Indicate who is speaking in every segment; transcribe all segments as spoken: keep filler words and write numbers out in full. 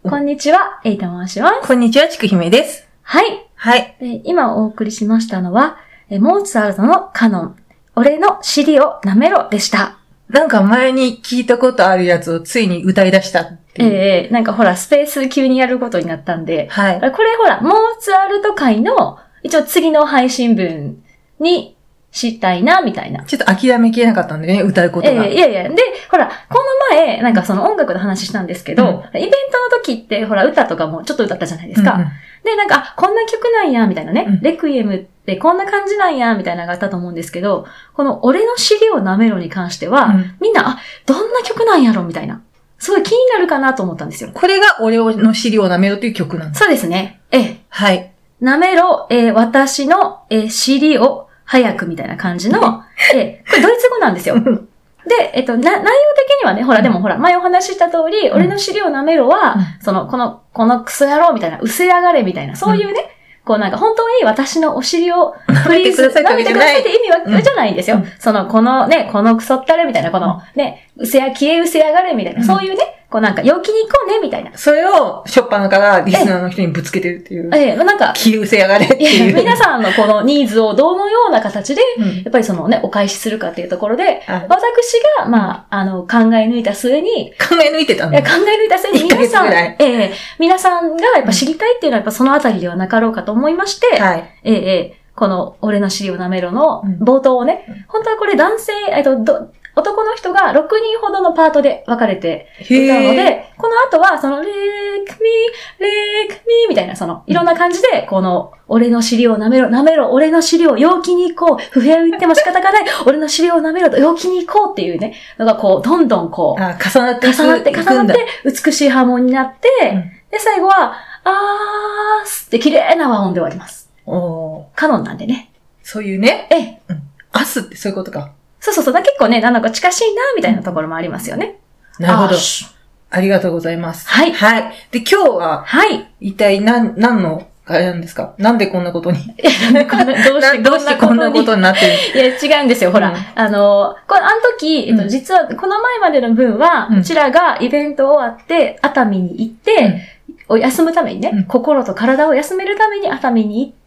Speaker 1: こんにちは、エイと申します。
Speaker 2: こんにちは、ちくひめです。
Speaker 1: はい。
Speaker 2: はい。
Speaker 1: 今お送りしましたのは、モーツァルトのカノン、俺の尻を舐めろでした。
Speaker 2: なんか前に聞いたことあるやつをついに歌い出したっていう。
Speaker 1: ええー、なんかほら、スペース急にやることになったんで、
Speaker 2: はい。
Speaker 1: これほら、モーツァルト界の、一応次の配信分に、したいな、みたいな。
Speaker 2: ちょっと諦めきれなかったんでね、歌うことが。
Speaker 1: ええー、いやいや。で、ほら、この前、なんかその音楽の話したんですけど、うん、イベントの時って、ほら、歌とかもちょっと歌ったじゃないですか。うんうん、で、なんか、こんな曲なんや、みたいなね、うん。レクイエムってこんな感じなんや、みたいなのがあったと思うんですけど、この俺の尻を舐めろに関しては、うん、みんな、あ、どんな曲なんやろ、みたいな。すごい気になるかなと思ったんですよ。
Speaker 2: これが俺の尻を舐めろという曲なんです。
Speaker 1: そうですね。ええ。
Speaker 2: はい。
Speaker 1: 舐めろ、えー、私の、えー、尻を、早くみたいな感じの、え、これドイツ語なんですよ。で、えっと、な、内容的にはね、ほら、でもほら、前お話しした通り、うん、俺の尻を舐めろは、うん、その、この、このクソ野郎みたいな、薄やがれみたいな、そういうね、うん、こうなんか本当に私のお尻を
Speaker 2: 舐めてくださいって
Speaker 1: 舐めてくださいって意味は、じゃないんですよ。うん、その、このね、このクソったれみたいな、このね、薄や、消え薄やがれみたいな、そういうね、こうなんか、陽気に行こうね、みたいな。
Speaker 2: それを、しょっぱなからリスナーの人にぶつけてるっていう。
Speaker 1: ええ、なんか、
Speaker 2: 気うせやがれっていう。
Speaker 1: いや、皆さんのこのニーズをどのような形で、うん、やっぱりそのね、お返しするかっていうところで、私が、まあ、あの、考え抜いた末に、
Speaker 2: 考え抜いてたの？
Speaker 1: 考え抜いた末に皆さん、ええ、皆さんがやっぱ知りたいっていうのはやっぱそのあたりではなかろうかと思いまして、はい、ええ、この、俺の尻を舐めろの冒頭をね、うん、本当はこれ男性、えっと、ど、男の人がろくにんほどのパートで分かれて歌うので、この後はその、レークミー、レークミーみたいな、その、いろんな感じで、この、俺の尻を舐めろ、舐めろ、俺の尻を陽気に行こう、不平を言っても仕方がない、俺の尻を舐めろ、陽気に行こうっていうね、のがこう、どんどんこう、
Speaker 2: あ重なって
Speaker 1: 重なって、重なって、美しいハーモニーになって、うん、で、最後は、あーすって綺麗な和音で終わります。おカノンなんでね。
Speaker 2: そういうね。
Speaker 1: ええ。
Speaker 2: うん。アスってそういうことか。
Speaker 1: そうそうそう。結構ね、なんか近しいな、みたいなところもありますよね。
Speaker 2: なるほど。ありがとうございます。
Speaker 1: はい。
Speaker 2: はい。で、今日は、はい。一体何、何の、あれなんですか？なんでこんなことにどうして、どうしてこんなことになってる
Speaker 1: いや、違うんですよ。ほら。うん、あの、これ、あの時、えっと、実は、この前までの分は、うん、うちらがイベント終わって、熱海に行って、うん、休むためにね、うん、心と体を休めるために熱海に行って、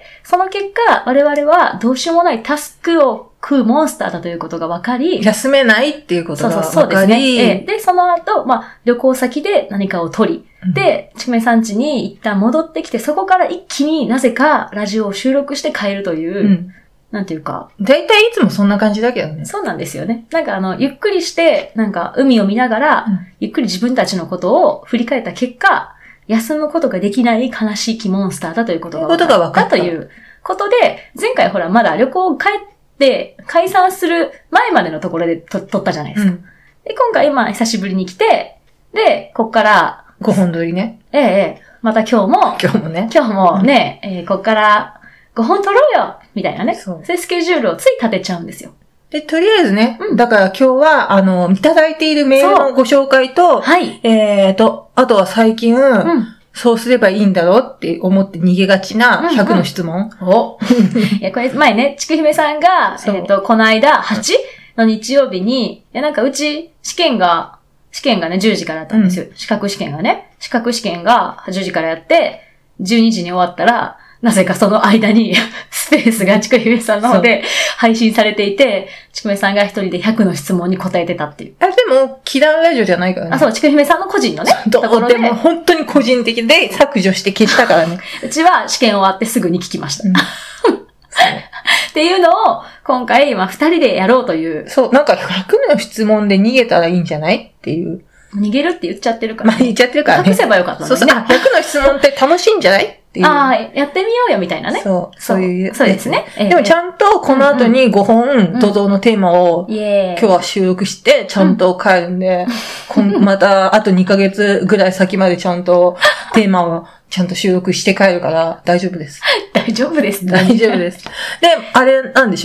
Speaker 1: その結果、我々はどうしようもないタスクを食うモンスターだということが分かり。
Speaker 2: 休めないっていうことが分かり。
Speaker 1: そうそう、そうですね。ええ、で、その後、まあ、旅行先で何かを取り、うん、で、ちくめさん家に一旦戻ってきて、そこから一気になぜかラジオを収録して帰るという、うん、なんていうか。
Speaker 2: だいたいいつもそんな感じだけどね。
Speaker 1: そうなんですよね。なんかあの、ゆっくりして、なんか海を見ながら、うん、ゆっくり自分たちのことを振り返った結果、休むことができない悲しい気モンスターだということが分かったということで、前回ほらまだ旅行帰って解散する前までのところでと撮ったじゃないですか。うん、で、今回今久しぶりに来て、で、こっから、
Speaker 2: ごほん撮りね。
Speaker 1: ええ、ええ、また今日も、
Speaker 2: 今日もね。
Speaker 1: 今日もね、うん、えー、こっからごほん撮ろうよみたいなね。そう。そういうスケジュールをつい立てちゃうんですよ。
Speaker 2: で、とりあえずね、うん、だから今日は、あの、いただいているメールのご紹介と、はい。えーと、あとは最近、うん、そうすればいいんだろうって思って逃げがちなひゃくの質問。
Speaker 1: うんうん、おいや、これ前ね、ちくひめさんが、えっと、この間、はちの日曜日に、いや、なんかうち、試験が、試験がね、じゅうじからだったんですよ。うん、資格試験がね。資格試験がじゅうじからやって、じゅうにじに終わったら、なぜかその間にスペースがちくひめさんの方で配信されていて、ちくめさんが一人でひゃくの質問に答えてたっていう。
Speaker 2: あれでも、キラーラジオじゃないからね。
Speaker 1: あ、そう、ちくひめさんの個人のね。
Speaker 2: ところで。でも本当に個人的で削除して消したからね。
Speaker 1: うちは試験終わってすぐに聞きました。うん、っていうのを、今回、まあ二人でやろうという。
Speaker 2: そう、なんかひゃくの質問で逃げたらいいんじゃないっていう。
Speaker 1: 逃げるって言っちゃってるから、
Speaker 2: ね。まあ言っちゃってるからね。
Speaker 1: 隠せばよかったのね。
Speaker 2: そうそう。あ、ひゃくの質問って楽しいんじゃないっていう。
Speaker 1: ああ、やってみようよみたいなね。
Speaker 2: そう。そういう。
Speaker 1: そうですね。
Speaker 2: でもちゃんとこの後にごほん、土蔵のテーマを、今日は収録して、ちゃんと帰るんで、またあとにかげつぐらい先までちゃんとテーマをちゃんと収録して帰るから大丈夫です。
Speaker 1: 大丈夫です。
Speaker 2: 大丈夫です。で、あれなんでしょ？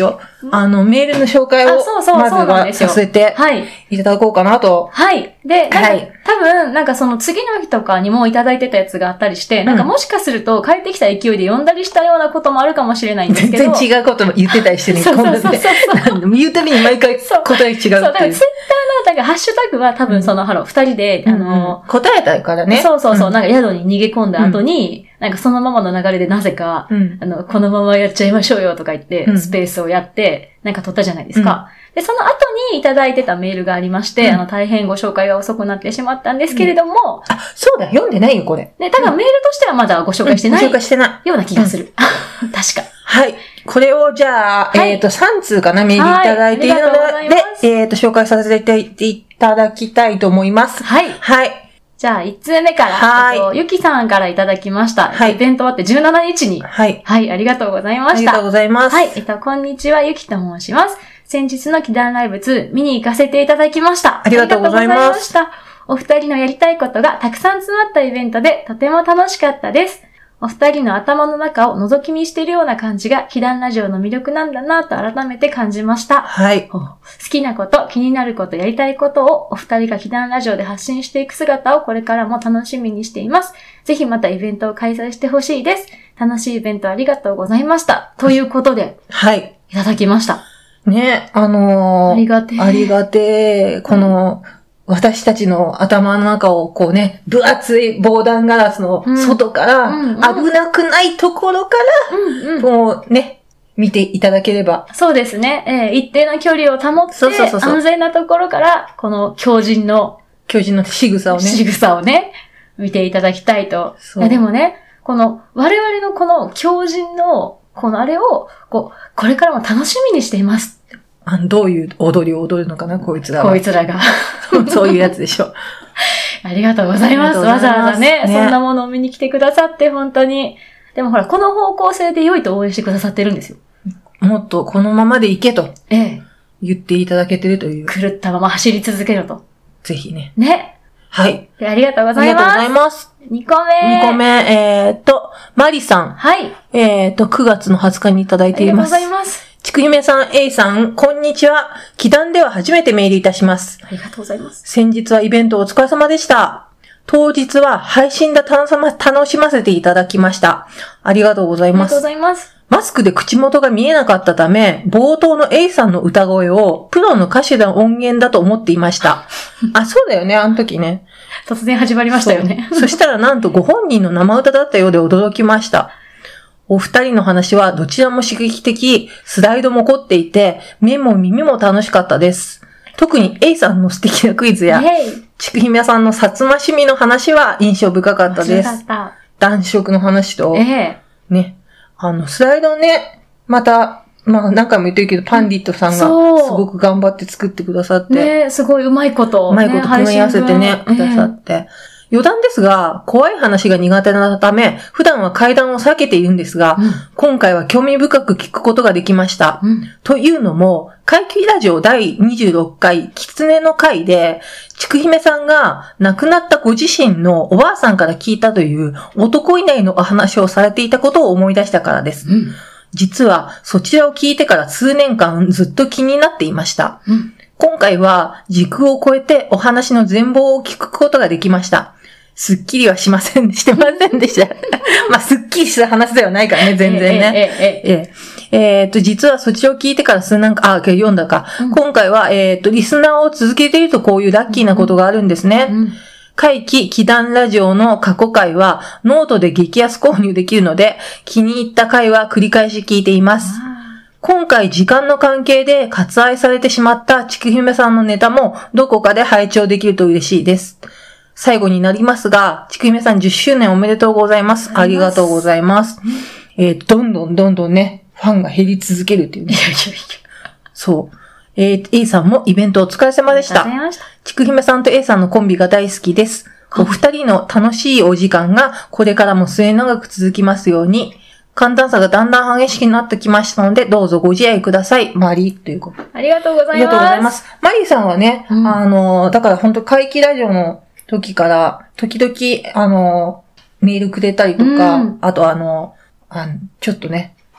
Speaker 2: あの、メールの紹介を、まずはさせていただこうかなと。
Speaker 1: はい。で、なんか、はい、多分、なんかその次の日とかにもいただいてたやつがあったりして、うん、なんかもしかすると帰ってきた勢いで読んだりしたようなこともあるかもしれないんですけど。
Speaker 2: 全然違うことも言ってたりしてね、
Speaker 1: そうそうそうそう。
Speaker 2: 言うたびに毎回答え違うっていう。そう、だ
Speaker 1: からツイッターの、なんかハッシュタグは多分その、ハロー、二人で、あの、
Speaker 2: 答えたからね。
Speaker 1: そうそうそう、なんか宿に逃げ込んだ後に、なんかそのままの流れでなぜか、あの、このままやっちゃいましょうよとか言って、スペースをやって、なんか撮ったじゃないですか。で、その後にいただいてたメールがありまして、うん、あの、大変ご紹介が遅くなってしまったんですけれども。うん、
Speaker 2: あ、そうだ、読んでないよ、これ。
Speaker 1: ね、ただメールとしてはまだご紹介してない。
Speaker 2: うん、ご紹介してない。
Speaker 1: ような気がする。うん、確か。
Speaker 2: はい。これをじゃあ、はい、えっと、さん通かな、メールいただいているので、えっと、紹介させていただきたいと思います。
Speaker 1: はい。
Speaker 2: はい。
Speaker 1: じゃあ、いち通目から、はい。えっと、ゆきさんからいただきました。はい。イベント終わってじゅうしちにちに。はい。はい、ありがとうございました。あり
Speaker 2: がとうございます。
Speaker 1: はい。えっと、こんにちは、ゆきと申します。先日の祈願ライブツー見に行かせていただきました。
Speaker 2: ありがとうございます。ありがとうございました。
Speaker 1: お二人のやりたいことがたくさん詰まったイベントでとても楽しかったです。お二人の頭の中を覗き見しているような感じが祈願ラジオの魅力なんだなと改めて感じました。
Speaker 2: はい。
Speaker 1: 好きなこと、気になること、やりたいことをお二人が祈願ラジオで発信していく姿をこれからも楽しみにしています。ぜひまたイベントを開催してほしいです。楽しいイベントありがとうございました。ということで、
Speaker 2: はい。
Speaker 1: いただきました。
Speaker 2: ね、あのー、
Speaker 1: ありがてえ。
Speaker 2: ありがてえ。この、うん、私たちの頭の中をこうね、分厚い防弾ガラスの外から、うんうんうん、危なくないところから、うんうん、こうね、見ていただければ。
Speaker 1: そうですね。えー、一定の距離を保って、そうそうそうそう、安全なところから、この狂人の、
Speaker 2: 狂人の仕草をね。
Speaker 1: 仕草をね、見ていただきたいと。いやでもね、この、我々のこの狂人の、このあれを、こう、これからも楽しみにしています。
Speaker 2: あどういう踊りを踊るのかな、こいつらは。
Speaker 1: こいつらが。
Speaker 2: そういうやつでしょ。
Speaker 1: ありがとうございます。わざわざね、ね、そんなものを見に来てくださって、本当に。でもほら、この方向性で良いと応援してくださってるんですよ。
Speaker 2: もっとこのままでいけと。ええ。言っていただけてるという。
Speaker 1: 狂ったまま走り続けろと。
Speaker 2: ぜひね。
Speaker 1: ね。
Speaker 2: はい。
Speaker 1: ありがとうございます。
Speaker 2: ありがとうございます。
Speaker 1: にこめ。
Speaker 2: にこめ、えーっと、マリさん。
Speaker 1: はい。
Speaker 2: えーっと、くがつのはつかにいただいています。
Speaker 1: ありがとうございます。
Speaker 2: ちくひめさん、A さん、こんにちは。祈願では初めてメールいたします。
Speaker 1: ありがとうございます。
Speaker 2: 先日はイベントお疲れ様でした。当日は配信で楽しませていただきました。ありがとうございます。
Speaker 1: ありがとうございます。
Speaker 2: マスクで口元が見えなかったため、冒頭の A さんの歌声をプロの歌手の音源だと思っていました。あ、そうだよね、あの時ね。
Speaker 1: 突然始まりましたよね。
Speaker 2: そ, そしたらなんとご本人の生歌だったようで驚きました。お二人の話はどちらも刺激的、スライドも凝っていて、目も耳も楽しかったです。特に A さんの素敵なクイズや、ちくひめさんの薩摩趣味の話は印象深かったです。男色の話と、えー、ね、あの、スライドね、また、まあ何回も言ってるけど、パンディットさんがすごく頑張って作ってくださって。
Speaker 1: ね、すごいうまいこと。
Speaker 2: うまいこと組み合わせてね、くださって。えー余談ですが、怖い話が苦手なため、普段は怪談を避けているんですが、うん、今回は興味深く聞くことができました。うん、というのも、怪奇ラジオだいにじゅうろっかい、狐の回で、ちくひめさんが亡くなったご自身のおばあさんから聞いたという男いないのお話をされていたことを思い出したからです。うん、実は、そちらを聞いてから数年間ずっと気になっていました。うん今回は時空を超えてお話の全貌を聞くことができました。すっきりはしません、してませんでした。まあ、すっきりした話ではないからね、全然ね。ええ、ええ、ええ。えー、っと、実はそちらを聞いてから数年間、あ、読んだか。うん、今回は、えー、っと、リスナーを続けているとこういうラッキーなことがあるんですね。うんうん怪奇祈願ラジオの過去回はノートで激安購入できるので、気に入った回は繰り返し聞いています。今回時間の関係で割愛されてしまったちくひめさんのネタもどこかで拝聴できると嬉しいです。最後になりますが、ちくひめさんじゅっしゅうねんおめでとうございます。ありがとうございます。えー、どんどんどんどんね、ファンが減り続けるっていうね。そう。えー、A さんもイベントお疲れ様でした。ちくひめさんと A さんのコンビが大好きです。お二人の楽しいお時間がこれからも末永く続きますように。寒暖差がだんだん激しくなってきましたので、どうぞご自愛ください。マリーということ。
Speaker 1: ありがとうございます。あ
Speaker 2: りがとうございます。マリーさんはね、うん、あの、だから本当怪奇ラジオの時から、時々、あの、メールくれたりとか、うん、あとあの、あのちょっとね、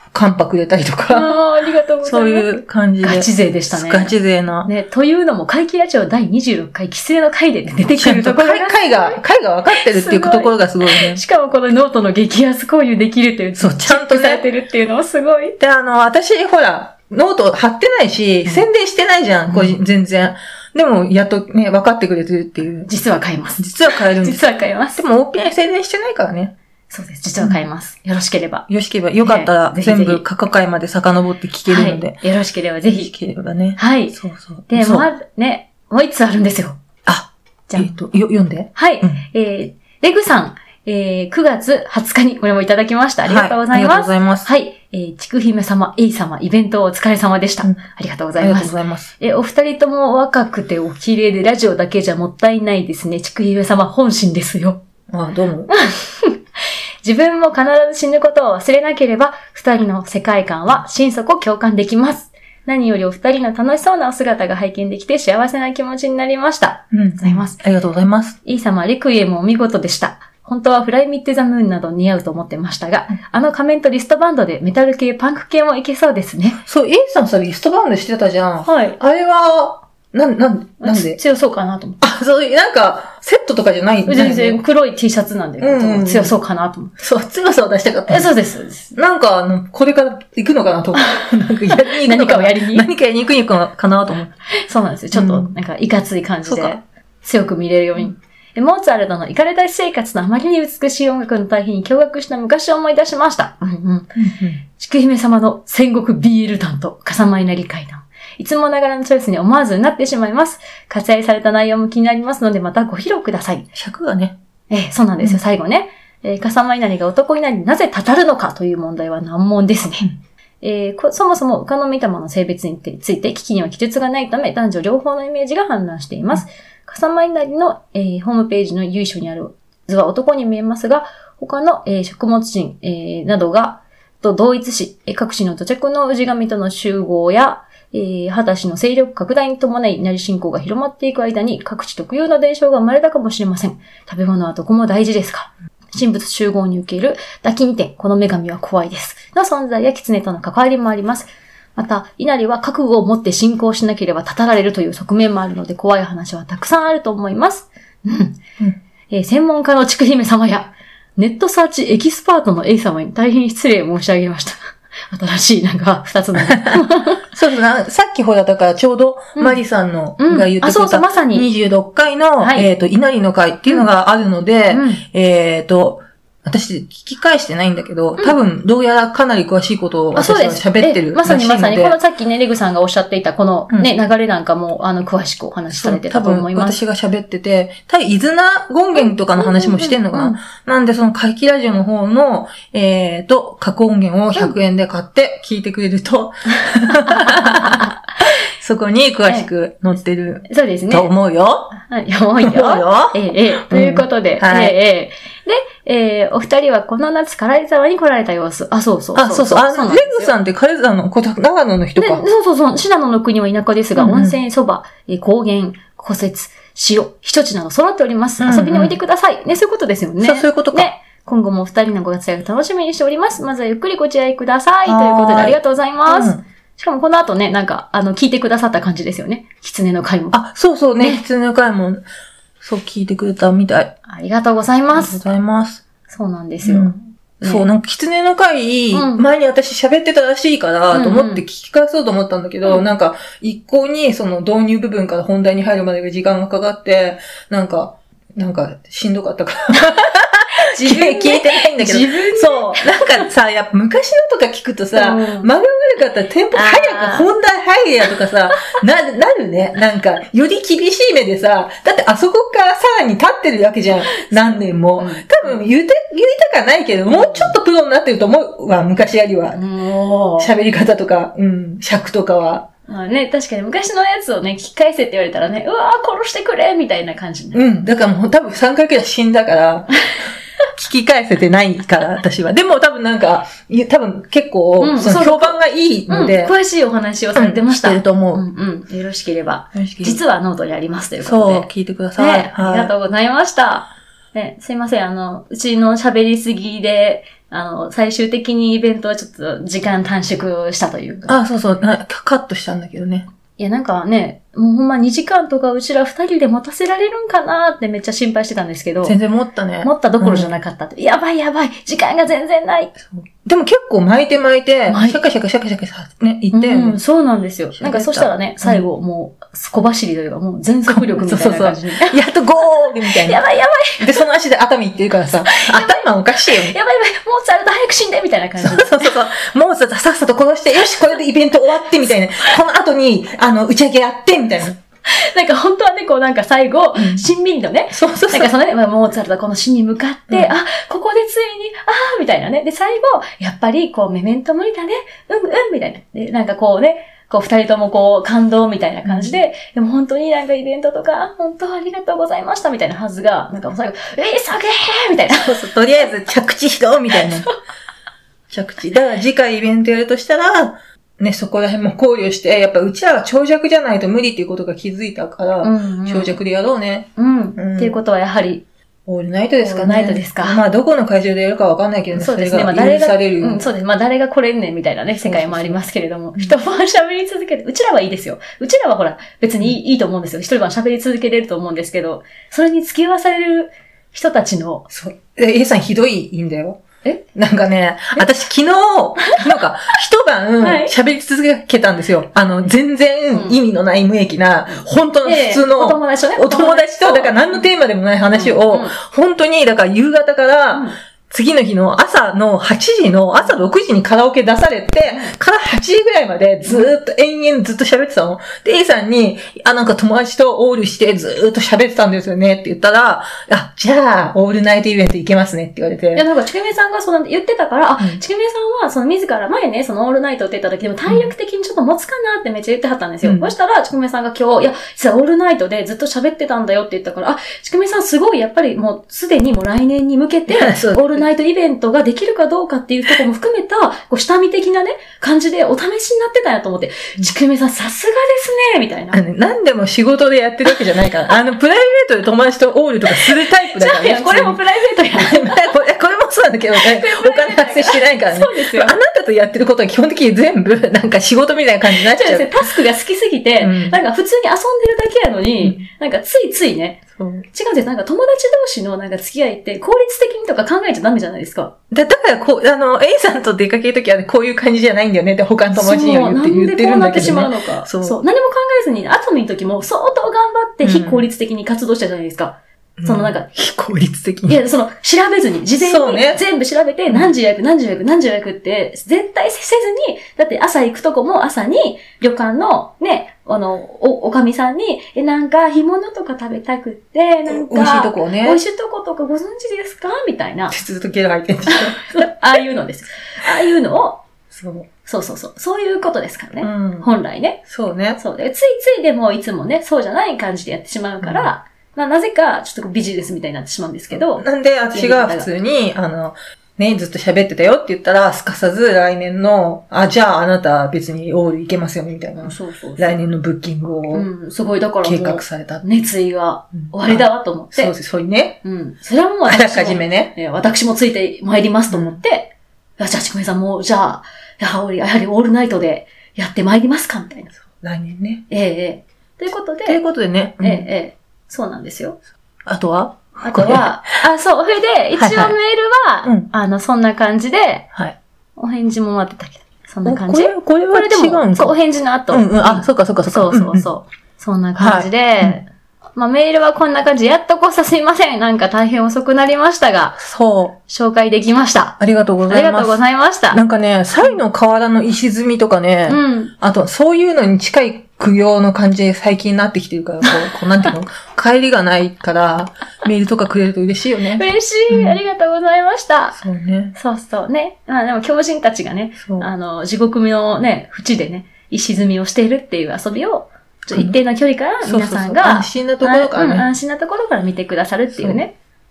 Speaker 2: カンパくれたりとか。
Speaker 1: ああ、ありがとうございます。
Speaker 2: そういう感じで。
Speaker 1: ガチ勢でしたね。
Speaker 2: ガチ勢な。
Speaker 1: ね、というのも、怪奇ラジオだいにじゅうろっかい、規制の回で出てくるところが。
Speaker 2: 回が、回が分かってるっていうところがすごいね。
Speaker 1: しかもこのノートの激安購入できるっていう。
Speaker 2: そう、ちゃんと、ね、
Speaker 1: されてるっていうのはすごい。
Speaker 2: で、あの、私、ほら、ノート貼ってないし、うん、宣伝してないじゃん、個人、全然。でも、やっとね、分かってくれてるっていう。
Speaker 1: 実は買います。
Speaker 2: 実は買えるんです。
Speaker 1: 実は買います。
Speaker 2: でも、オーピン宣伝してないからね。
Speaker 1: そうです。実は買います。うん、よろしければ。
Speaker 2: よろしければ。よかったら、全部過去回まで遡って聞けるので。
Speaker 1: はい、よろしければぜひ。
Speaker 2: よろしければね。
Speaker 1: はい。
Speaker 2: そうそう。
Speaker 1: で、まず、ね、もう一つあるんですよ。
Speaker 2: あ、じゃあ、えっと、よ、読んで。
Speaker 1: はい。うん、えー、レグさん、えー、くがつはつかにこれもいただきました。ありがとうございます。はい、ありがとう
Speaker 2: ございます。
Speaker 1: はい。えー、ちくひめ様、えい様、イベントお疲れ様でした。うん、ありがとうございます。
Speaker 2: ありがとうございます。
Speaker 1: えー、お二人とも若くてお綺麗でラジオだけじゃもったいないですね。ちくひめ様本心ですよ。
Speaker 2: あ、どうも。
Speaker 1: 自分も必ず死ぬことを忘れなければ、二人の世界観は心底共感できます。何よりお二人の楽しそうなお姿が拝見できて幸せな気持ちになりました。
Speaker 2: うん。ありがとう
Speaker 1: ございます。
Speaker 2: ありがとうございます。
Speaker 1: イー様、レクイエムお見事でした。本当はフライミットザムーンなど似合うと思ってましたが、うん、あの仮面とリストバンドでメタル系、パンク系もいけそうですね。
Speaker 2: そう、イーさんさ、リストバンドしてたじゃん。
Speaker 1: はい。
Speaker 2: あれは、なん、なん、なんで
Speaker 1: 強そうかなと思って。
Speaker 2: あ、そういう、なんか、セットとかじゃないんだよね。
Speaker 1: 全然黒い T シャツなんで、うんうん、強そうかなと思って。
Speaker 2: そう、強さを出したかった。
Speaker 1: え、そうです、そうです。
Speaker 2: なんか、あの、これから行くのかなと思って。なんかやりに行くのかな。
Speaker 1: 何かをやりに
Speaker 2: 何かやりに行くのかなと思って。
Speaker 1: そうなんですよ。ちょっと、なんか、いかつい感じで、強く見れるように。うんモーツァルトのイカれた生活のあまりに美しい音楽の対比に驚愕した昔を思い出しました。うんうん。ちくひめ様の戦国 ビーエル 担当、笠間稲荷階段。いつもながらのチョイスに思わずなってしまいます。割愛された内容も気になりますので、またご披露ください。
Speaker 2: 尺がね。
Speaker 1: ええ、そうなんですよ、うん、最後ね。えー、笠間稲荷が男稲荷になぜたたるのかという問題は難問ですね。うんえー、そもそも、他の見たもの性別について危機には記述がないため、男女両方のイメージが氾濫しています。笠間稲荷の、えー、ホームページの由緒にある図は男に見えますが、他の、えー、食物人、えー、などが、と同一し、各種の土着の氏神との集合や、えー、果たしの勢力拡大に伴い稲荷信仰が広まっていく間に、各地特有の伝承が生まれたかもしれません。食べ物はどこも大事ですか神仏集合に受ける抱きにて、この女神は怖いです。の存在や狐との関わりもあります。また、稲荷は覚悟を持って信仰しなければたたられるという側面もあるので、怖い話はたくさんあると思います。うん。うんえー、専門家のちくひめ様や、ネットサーチエキスパートの A 様に大変失礼申し上げました。新しいなんか二つの。
Speaker 2: そうですね。さっきほら、だからちょうどマリさんの、うん、が言ってくれた、うん、そうそうまさににじゅうろっかいの、はい、えっ、ー、と、稲荷の会っていうのがあるので、うん、えっ、ー、と、私聞き返してないんだけど、多分どうやらかなり詳しいことを私は喋ってる
Speaker 1: らしいので。まさにまさに、このさっきね、レグさんがおっしゃっていたこのね、うん、流れなんかも、あの、詳しくお話しされてたと思います。
Speaker 2: 多分私が喋ってて、多分、イズナ権現とかの話もしてんのかな、うんうんうん、なんでその怪奇ラジオの方の、えーと、過去音源をひゃくえんで買って聞いてくれると、うん、そこに詳しく載ってる。
Speaker 1: そうですね。
Speaker 2: と思うよ。
Speaker 1: はい、思うよ。
Speaker 2: 思うよ。
Speaker 1: ええ、ええ、ということで、うん、はい、ええ、で、えー、お二人はこの夏、軽井沢に来られた様子。あ、そうそうそう。
Speaker 2: あ、そうそう。あ、レグさんって軽井沢の、長野の人か。
Speaker 1: そうそうそう。信濃の国は田舎ですが、うんうん、温泉、そば、高原、古雪、塩、避暑地など揃っております。うんうん、遊びにおいでください。ね、そういうことですよね。
Speaker 2: そう、そういうことか。
Speaker 1: ね。今後もお二人のご活躍楽しみにしております。まずはゆっくりご自愛ください。ということでありがとうございます。うん、しかもこの後ね、なんか、あの、聞いてくださった感じですよね。狐の回も。
Speaker 2: あ、そうそうね。ね狐の回も、そう聞いてくれたみたい。
Speaker 1: ありがとうございます。
Speaker 2: ありがとうございます。
Speaker 1: そうなんですよ。うん
Speaker 2: ね、そう、なんか、狐の回、うん、前に私喋ってたらしいから、と思って聞き返そうと思ったんだけど、うんうん、なんか、一向にその導入部分から本題に入るまでが時間がかかって、なんか、なんか、しんどかったから。自分聞いてないんだけど。自分そう。なんかさ、やっぱ昔のとか聞くとさ、うん、間が悪かったらテンポ早く本題入れやとかさ、な、なるね。なんか、より厳しい目でさ、だってあそこからさらに立ってるわけじゃん。何年も。多分言うて、言いたかないけど、もうちょっとプロになってると思うわ、昔よりは。喋り方とか、うん、尺とかは。
Speaker 1: まあね、確かに昔のやつをね、聞き返せって言われたらね、うわー殺してくれみたいな感じになる。
Speaker 2: うん。だからもう多分さんかいくらい死んだから、聞き返せてないから、私は。でも多分なんか、多分結構、うん、その評判がいいので、
Speaker 1: うん、詳しいお話をされてました。
Speaker 2: うん、してると思う。
Speaker 1: うんうん。よろしければ。実はノートにありますということで。
Speaker 2: そう、聞いてください。
Speaker 1: ね、はい、ありがとうございました。ね、すいません、あの、うちの喋りすぎで、 あの、最終的にイベントはちょっと時間短縮したという
Speaker 2: か。あ、そうそう、なカットしたんだけどね。
Speaker 1: いや、なんかね、もうほんまにじかんとかうちらふたりで持たせられるんかなってめっちゃ心配してたんですけど。
Speaker 2: 全然持ったね。
Speaker 1: 持ったどころじゃなかったって。うん、やばいやばい、時間が全然ない。
Speaker 2: でも結構巻いて巻いて、シャカシャカシャカシャカさ、ね、いって、
Speaker 1: うん。そうなんですよ。なんかそしたらね、最後もう小走りというかもう全速力みたいな感じに。
Speaker 2: そうそうそうやっとゴールみたいな。
Speaker 1: やばいやばい。
Speaker 2: で、その足で熱海行ってるからさ、頭おかしいよね。
Speaker 1: やばいやばい、モーツァルト早く死んでみたいな感じ。
Speaker 2: そうそうそう。モーツァルトさっさと殺して、よし、これでイベント終わってみたいな。この後に、あの、打ち上げやってみたいな。
Speaker 1: なんか本当はね、こうなんか最後、うん、親身のね、
Speaker 2: そうそうそう。
Speaker 1: なんかそのね、モーツァルトはこの死に向かって、うん、あ、ここでついに、あーみたいなね。で、最後、やっぱりこう、メメント無理だね、うんうんみたいな。で、なんかこうね、こう二人ともこう、感動みたいな感じで、うん、でも本当になんかイベントとか、本当ありがとうございましたみたいなはずが、なんか最後、えー、すげーみたいな。
Speaker 2: そうそう、とりあえず着地しろみたいな。着地。だから次回イベントやるとしたら、ね、そこら辺も考慮して、やっぱうちらは長尺じゃないと無理っていうことが気づいたから、うんうん、長尺でやろうね。
Speaker 1: うん。うん、っていうことはやはり、
Speaker 2: オールナイトですかね。
Speaker 1: オールナイトですか。
Speaker 2: まあ、どこの会場でやるかわかんないけどね。
Speaker 1: そうですね。まあ、誰が、うん、そうです。まあ、誰が来れんねんみたいなね、世界もありますけれども。一晩喋り続けて、うちらはいいですよ。うちらはほら、別にいい、うん、いいと思うんですよ。一晩喋り続けれると思うんですけど、それに付き合わされる人たちの。
Speaker 2: そう。A さんひどいんだよ。
Speaker 1: え
Speaker 2: なんかね、私昨日、昨日か、一晩喋り続けたんですよ。はい、あの、全然意味のない無益な、うん、本当の普通の、
Speaker 1: お友達とね、
Speaker 2: お友達と、だから何のテーマでもない話を、うんうん、本当に、だから夕方から、うん次の日の朝のはちじの、朝ろくじにカラオケ出されて、からはちじぐらいまでずーっと延々ずっと喋ってたの。で、A さんに、あ、なんか友達とオールしてずーっと喋ってたんですよねって言ったら、あ、じゃあ、オールナイトイベント行けますねって言われて。
Speaker 1: いや、なんか、ちくめさんがそう言ってたから、あ、ちくめさんは、その自ら前ね、そのオールナイトって言った時でも体力的にちょっと持つかなってめっちゃ言ってはったんですよ。うん、そしたら、ちくめさんが今日、いや、実はオールナイトでずっと喋ってたんだよって言ったから、あ、ちくめさんすごい、やっぱりもうすでにもう来年に向けて、オールナイトイベントができるかどうかっていうところも含めた、こう、下見的なね、感じでお試しになってたんやと思って、ちくめさんさすがですね、みたいな。
Speaker 2: 何でも仕事でやってるわけじゃないから。あの、プライベートで友達とオールとかするタイプだからね。
Speaker 1: じゃあ、これもプライベートや
Speaker 2: これ、これもそうなんだけどね。お金発生してないからね。
Speaker 1: そうですよ。
Speaker 2: あなたとやってることは基本的に全部、なんか仕事みたいな感じになっちゃう。
Speaker 1: そうですね。タスクが好きすぎて、うん、なんか普通に遊んでるだけやのに、うん、なんかついついね、違うんですよ。なんか友達同士のなんか付き合いって効率的にとか考えちゃダメじゃないですか。
Speaker 2: だ、だからこう、あの、A さんと出かけるときはこういう感じじゃないんだよねって他の友達には言って、言ってるんだけど、ね。なんでこうなってしまうのか。そう。そう。何も考えずに、アトミの時も相当頑張って非効率的に活動したじゃないですか。うん、そのなんか、 非効率的に。
Speaker 1: いや、その、調べずに、事前に全部調べて、何時予約、何時予約、何時予約って、絶対せずに、だって朝行くとこも朝に、旅館のね、あの、お、おかみさんに、え、なんか、干物とか食べたくって、なんか、
Speaker 2: 美味しいとこね。
Speaker 1: 美味しいとことかご存知ですかみたいな。
Speaker 2: ずっとゲロ吐いてるんでし
Speaker 1: ょああいうのです。ああいうのを、
Speaker 2: そう。
Speaker 1: そうそうそう。そういうことですからね。うん、本来ね。
Speaker 2: そうね。
Speaker 1: そうで。ついついでもいつもね、そうじゃない感じでやってしまうから、うん、まあ、なぜか、ちょっとビジネスみたいになってしまうんですけど。
Speaker 2: なんで、私が普通に、あの、ね、ずっと喋ってたよって言ったら、すかさず来年の、あ、じゃああなた別にオール行けますよね、みたいな。
Speaker 1: そうそうそう。
Speaker 2: 来年のブッキングを、
Speaker 1: うん、すごい、だから
Speaker 2: 計画された。
Speaker 1: 熱意が終わりだわと思って。
Speaker 2: そうです、そういうね。
Speaker 1: うん。それはもう
Speaker 2: 私も。あらかじめね。
Speaker 1: 私もついて参りますと思って、うん、じゃあ、ちくめさんも、じゃあ、やはり、やはりオールナイトでやって参りますかみたいな。
Speaker 2: 来年ね。
Speaker 1: ええ、ええ。ということで。
Speaker 2: ということでね。
Speaker 1: ええ、ええ。そうなんですよ。
Speaker 2: あとは
Speaker 1: あとは、あ、そう、それで、一応メールは、はいはい、あの、そんな感じで、はい。お返事も待ってたけど、そんな感じ。
Speaker 2: これ、これは違うんですか？
Speaker 1: お返事の後。
Speaker 2: うんうん、あ、そうかそうかそうか。
Speaker 1: そうそうそう。うんうん、そんな感じで、はい、まあ、メールはこんな感じ。やっとこさすいません。なんか大変遅くなりましたが、
Speaker 2: そう。
Speaker 1: 紹介できました。
Speaker 2: ありがとうございます。
Speaker 1: ありがとうございました。
Speaker 2: なんかね、サイの河原の石積みとかね、うん。あと、そういうのに近い苦行の感じで最近なってきてるから、こう、こうなんていうの帰りがないから、メールとかくれると嬉しいよね。
Speaker 1: 嬉しい、うん、ありがとうございました。
Speaker 2: そうね。
Speaker 1: そうそうね。まあでも、狂人たちがね、あの、地獄のね、淵でね、石積みをしているっていう遊びを、一定の距離から皆さんが、
Speaker 2: 安心なところからね、
Speaker 1: うん。安心なところから見てくださるっていうね。そうそうそう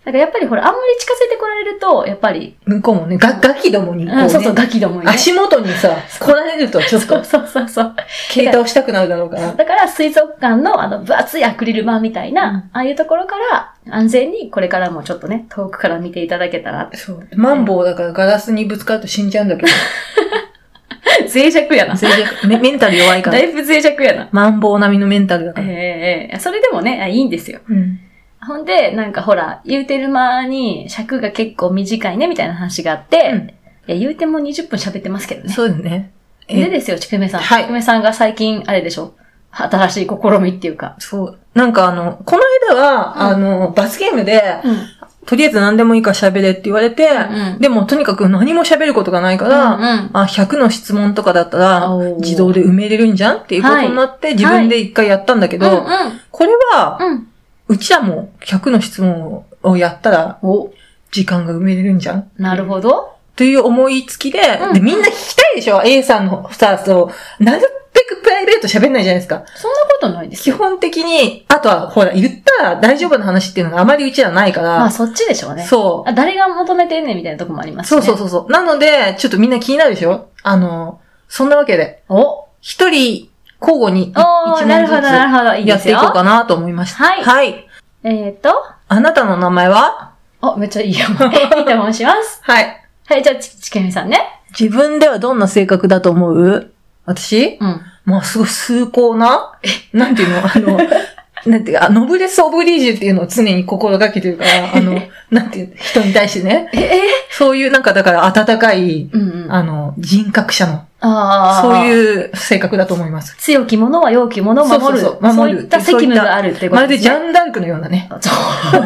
Speaker 1: だからやっぱりほら、あんまり近づいてこられると、やっぱり。
Speaker 2: 向こうもね、ガガキどもにこう、ね。
Speaker 1: うん、そうそう、ガキどもに、ね。
Speaker 2: 足元にさ、来られるとちょっと。
Speaker 1: そうそうそう。
Speaker 2: 携帯をしたくなるだろうから。
Speaker 1: だから水族館のあの分厚いアクリル板みたいな、うん、ああいうところから安全にこれからもちょっとね、遠くから見ていただけたら。
Speaker 2: そう。マンボウだからガラスにぶつかると死んじゃうんだけど。
Speaker 1: 脆弱やな。
Speaker 2: 脆弱。メ, メンタル弱いから。
Speaker 1: だいぶ脆弱やな。
Speaker 2: マンボウ並みのメンタルだから。
Speaker 1: ええー、それでもね、いいんですよ。
Speaker 2: うん
Speaker 1: ほんで、なんかほら、言うてる間に尺が結構短いねみたいな話があって、うん、いや言うてもにじゅっぷん喋ってますけどね。
Speaker 2: そうだね。
Speaker 1: でですよ、ちくめさん。
Speaker 2: はい。
Speaker 1: ちくめさんが最近、あれでしょ新しい試みっていうか。
Speaker 2: そう。なんかあの、この間は、うん、あの、罰ゲームで、うん、とりあえず何でもいいから喋れって言われて、うんうん、でもとにかく何も喋ることがないから、うんうん、あひゃくの質問とかだったら、自動で埋めれるんじゃんっていうことになって、はい、自分で一回やったんだけど、はいうんうん、これは、うんうちはもうひゃくの質問をやったら、時間が埋めれるんじゃん
Speaker 1: なるほど。
Speaker 2: という思いつきで、うん、で、みんな聞きたいでしょ ?A さんのさ、そう、なるべくプライベート喋んないじゃないですか。
Speaker 1: そんなことないです
Speaker 2: よ。基本的に、あとは、ほら、言ったら大丈夫な話っていうのがあまりうちはないから。
Speaker 1: まあ、そっちでしょうね。
Speaker 2: そう。
Speaker 1: あ誰が求めてんねんみたいなとこもあります
Speaker 2: ね。そうそうそう。なので、ちょっとみんな気になるでしょあの、そんなわけで。
Speaker 1: お
Speaker 2: 一人、交互に、
Speaker 1: 一問ずつ
Speaker 2: やっていこうかなと思いました。
Speaker 1: はい。
Speaker 2: はい。
Speaker 1: えっと。
Speaker 2: あなたの名前は
Speaker 1: あ、めっちゃいいよ。いいと申します。
Speaker 2: はい。
Speaker 1: はい、じゃあ、ち、ちけみさんね。
Speaker 2: 自分ではどんな性格だと思う私
Speaker 1: うん。
Speaker 2: まあ、すごい崇高ななんていうのあの、なんていうか、ノブレス・オブリージュっていうのを常に心がけてるから、あの、なんていう、人に対してね。
Speaker 1: ええ
Speaker 2: そういうなんかだから温かい、
Speaker 1: うんうん、
Speaker 2: あの、人格者の。
Speaker 1: あ
Speaker 2: そういう性格だと思います。
Speaker 1: 強き者は弱き者を守る。そうそうそう、守る。そういった責務があるってことですね。
Speaker 2: まるでジャンダルクのようなね。
Speaker 1: そう。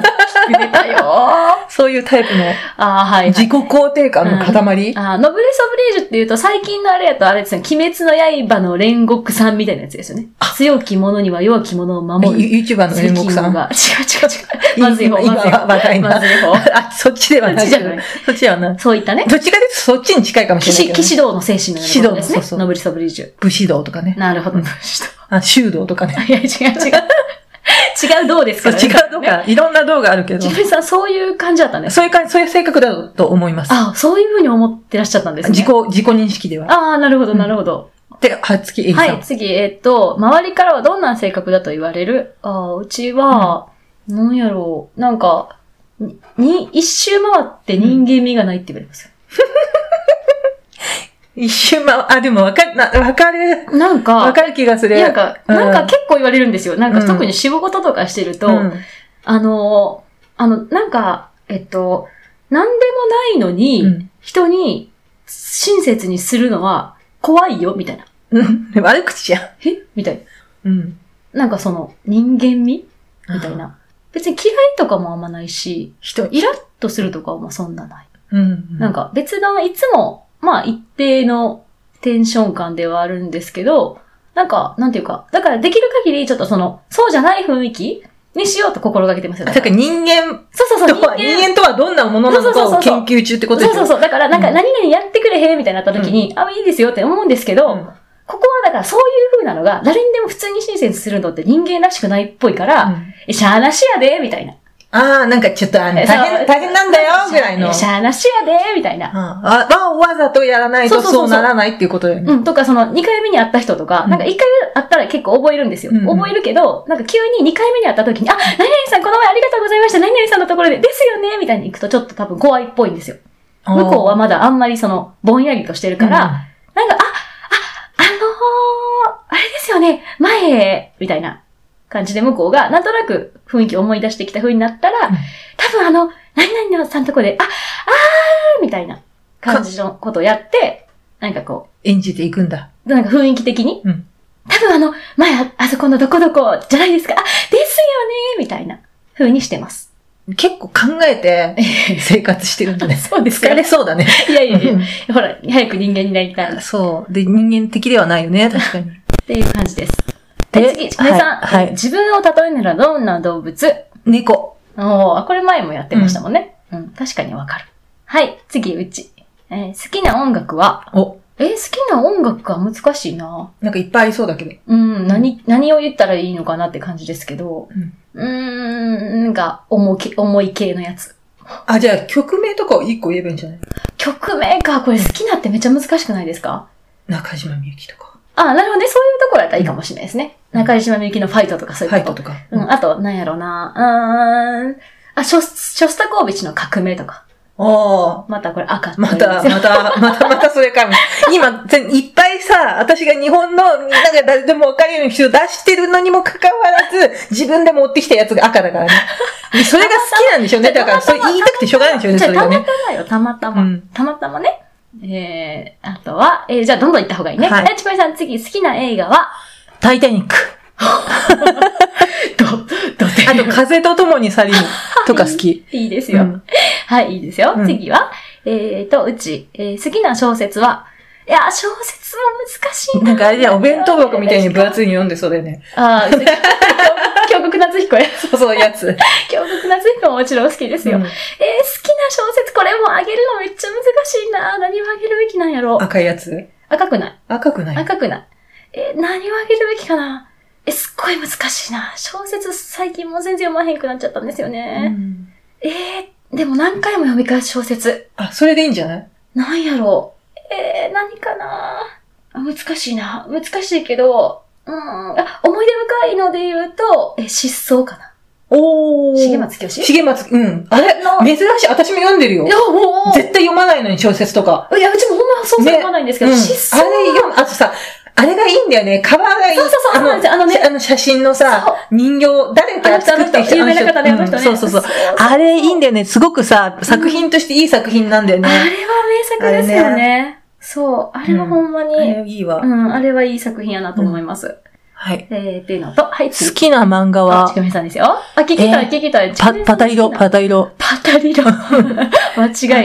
Speaker 1: 出たよ
Speaker 2: そういうタイプの。
Speaker 1: あはい、はい。
Speaker 2: 自己肯定感の塊。
Speaker 1: うん、あノブレス・オブリージュっていうと、最近のあれやとあれですね、鬼滅の刃の煉獄さんみたいなやつですよね。強き者には弱き者を守る。
Speaker 2: YouTuber の煉獄さん。
Speaker 1: 違う違う違う。まずい方、まずい方。
Speaker 2: まずい
Speaker 1: まずい方。
Speaker 2: あ、そっちではない。そっちじゃない。そっちではない。
Speaker 1: そういったね。
Speaker 2: どっちかというとそっちに近いかもしれないけど、ね。
Speaker 1: 騎士道の精神のようなことですね。そうそう。ノブレス・オブリージュ。
Speaker 2: 武士道とかね。
Speaker 1: なるほど。武士道。
Speaker 2: あ、修道とかね。
Speaker 1: いや、違う違う。違う道ですから
Speaker 2: ね。違う道か。いろんな道があるけど。
Speaker 1: 自分さん、そういう感じだったんです
Speaker 2: か？そういう感じ、そういう性格だと思います。
Speaker 1: あ、そういうふうに思ってらっしゃったんですね。
Speaker 2: 自己、自己認識では。
Speaker 1: ああ、なるほど、なるほど。
Speaker 2: で、はい、次、エリさん。
Speaker 1: はい、次、えっと、周りからはどんな性格だと言われる？ああ、うちは、うん、なんやろう、なんか、に、一周回って人間味がないって言われますよ。
Speaker 2: 一周回、あ、でもわかる、わかる。
Speaker 1: なんか、
Speaker 2: わかる気がする。
Speaker 1: なんか、うん、なんか結構言われるんですよ。なんか、うん、特に仕事とかしてると、うん、あの、あの、なんか、えっと、なんでもないのに、うん、人に親切にするのは怖いよ、みたいな。
Speaker 2: うん。悪口じゃん。
Speaker 1: えみたいな。
Speaker 2: うん。
Speaker 1: なんかその、人間味みたいな。別に嫌いとかもあんまないし、人、イラッとするとかもそんなない。
Speaker 2: うん、うん。
Speaker 1: なんか別段いつも、まあ一定のテンション感ではあるんですけど、なんか、なんていうか、だからできる限りちょっとその、そうじゃない雰囲気にしようと心がけてますよね。
Speaker 2: だから人間、
Speaker 1: そうそうそう、
Speaker 2: 人間、人間とはどんなものなのかを研究中ってことですよ。
Speaker 1: そうそうそう。だからなんか何々やってくれへんみたいになった時に、うん、あ、いいですよって思うんですけど、うん、ここはだからそういう風なのが、誰にでも普通に親切するのって人間らしくないっぽいから、うん、え、しゃーなしやで、みたいな。
Speaker 2: ああ、なんかちょっとあの、大変、大変なんだよ、ぐらいの。
Speaker 1: しゃーなしやで、みたいな。
Speaker 2: ああ、わざとやらないとそうならないっていうことだよね。
Speaker 1: うん、とかそのにかいめに会った人とか、うん、なんかいっかいめ会ったら結構覚えるんですよ。うん、覚えるけど、なんか急ににかいめに会った時に、あ、何々さんこの前ありがとうございました、何々さんのところで、ですよね、みたいに行くとちょっと多分怖いっぽいんですよ。向こうはまだあんまりその、ぼんやりとしてるから、うん、なんか、あ、あ、あのー、あれですよね、前、みたいな感じで向こうが、なんとなく雰囲気を思い出してきた風になったら、うん、多分あの、何々さんのとこで、あ、あーみたいな感じのことをやって、なんかこう。
Speaker 2: 演じていくんだ。
Speaker 1: なんか雰囲気的に。
Speaker 2: うん、
Speaker 1: 多分あの、前あ、あそこのどこどこじゃないですか。あ、ですよねみたいな風にしてます。
Speaker 2: 結構考えて生活してるんだね。
Speaker 1: そうですか。
Speaker 2: 疲れそうだね。
Speaker 1: いやいやいや。ほら、早く人間になりたい。
Speaker 2: そう。で、人間的ではないよね、確かに。
Speaker 1: っていう感じです。で、次、ちかねさん、はい。自分を例えるならどんな動物？
Speaker 2: 猫。
Speaker 1: おー、これ前もやってましたもんね。うん、うん、確かにわかる。はい、次、うち。えー、好きな音楽は？
Speaker 2: お、
Speaker 1: え、好きな音楽が難しいな。
Speaker 2: なんかいっぱいありそうだけど。
Speaker 1: うん、何、何を言ったらいいのかなって感じですけど。うん、うーん、なんか、重い、重い系のやつ。
Speaker 2: あ、じゃあ曲名とかを一個言えばいいんじゃない？
Speaker 1: 曲名か。これ好きなってめっちゃ難しくないですか？
Speaker 2: 中島みゆきとか。
Speaker 1: あ、なるほどね。そういうところだったらいいかもしれないですね。うん、中島みゆきのファイトとかそういうこと。
Speaker 2: ファイトとか。
Speaker 1: うん、あと、なんやろな。うーん。あ、ショス、ショスタコービチの革命とか。
Speaker 2: ああ。
Speaker 1: またこれ赤。
Speaker 2: また、また、また、またそれかも。今、いっぱいさ、私が日本のみんなが誰でもわかるように人を出してるのにもかかわらず、自分で持ってきたやつが赤だからね。それが好きなんでしょうね。だから、それ言いたくてしょうがないんでしょうね、それがね。
Speaker 1: たまたまよ、たまたま。うん、たまたまね。えー、あとは、えー、じゃあどんどん行った方がいいね。はい。え、ちこりさん次、好きな映画は
Speaker 2: タイタニック。
Speaker 1: ど、どて。
Speaker 2: あと、風と共に去りぬとか好き。
Speaker 1: いいですよ。うん、はい、いいですよ。うん、次は、えーと、うち、えー、好きな小説は、いや、小説も難しいな。
Speaker 2: なんかあれじゃお弁当箱みたいに分厚いに読んでそうだよね。
Speaker 1: ああ、京極夏彦や。
Speaker 2: そうそう、やつ。
Speaker 1: 京極夏彦ももちろん好きですよ。うん、えー、好きな小説、これもあげるのめっちゃ難しいな。何をあげるべきなんやろ。
Speaker 2: 赤いやつ？
Speaker 1: 赤くない。
Speaker 2: 赤くない
Speaker 1: 赤くない。えー、何をあげるべきかな。え、すっごい難しいな。小説最近もう全然読まへんくなっちゃったんですよね。うん、えー、でも何回も読み返す小説。
Speaker 2: あ、それでいいんじゃない？
Speaker 1: なんやろう。えー、何かな。難しいな。難しいけど、うん、あ、思い出深いので言うと、え、失踪かな。
Speaker 2: おー。
Speaker 1: 重松清？
Speaker 2: 重松、うん。あれ珍しい。私も読んでるよ。いや、もう。絶対読まないのに小説とか。
Speaker 1: いや、うちもほんまそうそう読まないんですけど、ね、失踪。
Speaker 2: あれ読む、あとさ、あれがいいんだよね。カバーがいい。
Speaker 1: そうそうそう。あの、あのね。
Speaker 2: あの写真のさ、人形、誰か作ってきた
Speaker 1: 有名な方ね、あの人ね。
Speaker 2: そうそうそう。あれいいんだよね。すごくさ、作品としていい作品なんだよね。
Speaker 1: あれは名作ですよね。そう。あれはほんまに。
Speaker 2: あれいいわ。
Speaker 1: うん、あれはいい作品やなと思います。
Speaker 2: はい。
Speaker 1: えー、っていうのと、はい。
Speaker 2: 好きな漫画は、
Speaker 1: ちくみさんですよ。あ、聞きたい、聞きたい。
Speaker 2: パ、パタリロ、パタリロ。
Speaker 1: パタリロ。間違いない。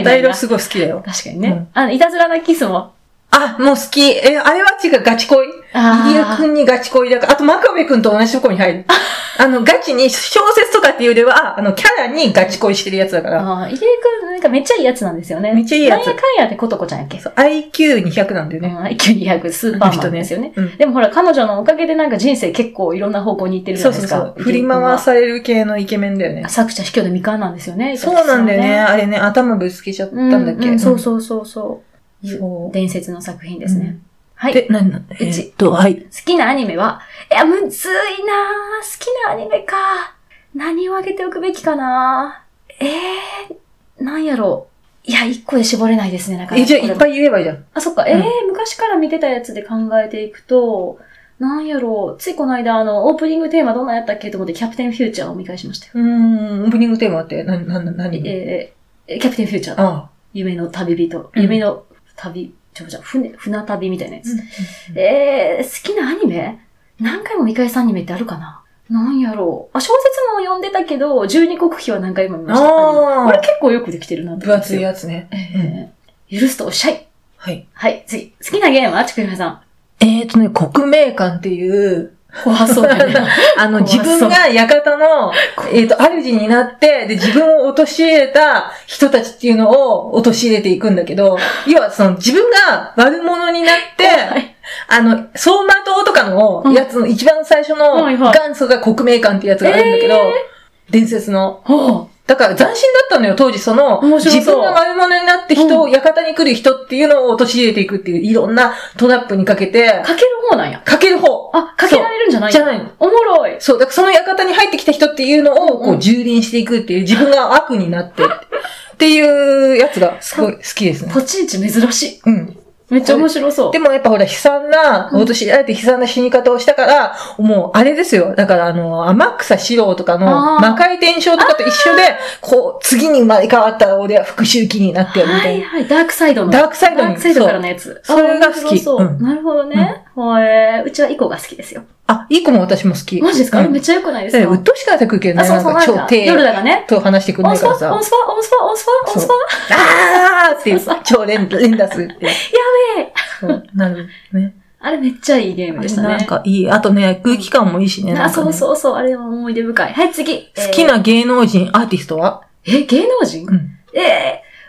Speaker 2: パタリロすごい好きだよ。
Speaker 1: 確かにね。あの、いたずらなキスも。
Speaker 2: あ、もう好き。え、あれは違う、ガチ恋。入江くんにガチ恋だから。あと、真壁くんと同じところに入る。あの、ガチに、小説とかっていうよりは、あの、キャラにガチ恋してるやつだから。
Speaker 1: ああ、入江くん、なんかめっちゃいいやつなんですよね。
Speaker 2: めっちゃいいやつ。
Speaker 1: なんやかんやってことこちゃんやっけ？
Speaker 2: そう、アイキューにひゃく なんだよね。
Speaker 1: うん、アイキューにひゃく、スーパーマンですよね。うん、でもほら、彼女のおかげでなんか人生結構いろんな方向に行ってるじゃないですか。そうそうそう。
Speaker 2: 振り回される系のイケメンだよね。
Speaker 1: 作者卑怯で未完なんですよね。
Speaker 2: そうなんだよね。あれね、頭ぶつけちゃったんだっけ、
Speaker 1: うんうん、そうそうそうそう。そう伝説の作品ですね。うん、
Speaker 2: はい。で、何なんだえー、っと、はい。
Speaker 1: 好きなアニメは、いや、むずいなぁ。好きなアニメか。何をあげておくべきかな。えー、なんやろう。いや、一個で絞れないですね、なかなか。
Speaker 2: え、じゃあいっぱい言えばいいじゃん。
Speaker 1: あ、そっか。えー、うん、昔から見てたやつで考えていくと、なんやろう。ついこの間、あの、オープニングテーマどんなやったっけと思って、キャプテンフューチャーを見返しましたよ。
Speaker 2: うーん、オープニングテーマって、な、な、な、何
Speaker 1: えー、キャプテンフューチャー。ああ夢の旅人。夢の旅、ちょ、ちょ、船、船旅みたいなやつ。うんうんうん、えー、好きなアニメ何回も見返すアニメってあるかななんやろう。あ、小説も読んでたけど、十二国旗は何回も見ました。あこれ結構よくできてるなって。
Speaker 2: 分厚いやつね。
Speaker 1: えー、許すとおっしゃい。
Speaker 2: はい。
Speaker 1: はい、次。好きなゲームはちくりまさん。
Speaker 2: えーとね、国名館っていう、
Speaker 1: 怖そうだね。
Speaker 2: あの、自分が館の、えっと、主になって、で、自分を陥れた人たちっていうのを陥れていくんだけど、要はその、自分が悪者になって、はい、あの、走馬灯とかのやつの一番最初の元祖が国名館ってやつがあるんだけど、えー、伝説の。はあだから斬新だったのよ、当時その、自分が悪者になって人を、うん、館に来る人っていうのを陥れていくっていう、いろんなトラップにかけて。
Speaker 1: かける方なんや。
Speaker 2: かける方。
Speaker 1: あ、かけられるんじゃない
Speaker 2: じゃないの。
Speaker 1: おもろい。
Speaker 2: そう、だからその館に入ってきた人っていうのを、こう、蹂躙していくっていう、自分が悪になって、っていうやつがすごい好きですね。
Speaker 1: 立ち位置珍しい。
Speaker 2: うん。
Speaker 1: めっちゃ面白そう。
Speaker 2: でもやっぱほら悲惨な、陥れられて悲惨な死に方をしたから、うん、もうあれですよ。だからあの、天草四郎とかの魔界転生とかと一緒で、こう、次に生まれ変わったら俺は復讐期になってやるみたいな。
Speaker 1: はいはい、ダークサイドの。
Speaker 2: ダークサイドに。
Speaker 1: ダークサイドからのやつ。
Speaker 2: それが好き。
Speaker 1: そう、うん。なるほどね。うん、えー、うちはイコが好きですよ。
Speaker 2: あ、イコも私も好き。
Speaker 1: マジですか、うん、めっちゃ良くないですか
Speaker 2: うっとしかなってくるけどね。
Speaker 1: あ、そうそう、なんか、夜だがね。
Speaker 2: と話してくれないからさ。
Speaker 1: オンスパ、オンスパ、オンスパ、オンスパ、オンスパ。
Speaker 2: あーっていう、超連打するって。や
Speaker 1: べえ。
Speaker 2: そう、なるね。
Speaker 1: あれめっちゃいいゲームでしたね。
Speaker 2: なんかいい。あとね、空気感もいいしね。
Speaker 1: あ、そうそうそう。あれも思い出深い。はい、次。
Speaker 2: 好きな芸能人、アーティストは
Speaker 1: え、芸能人
Speaker 2: うん。
Speaker 1: えー、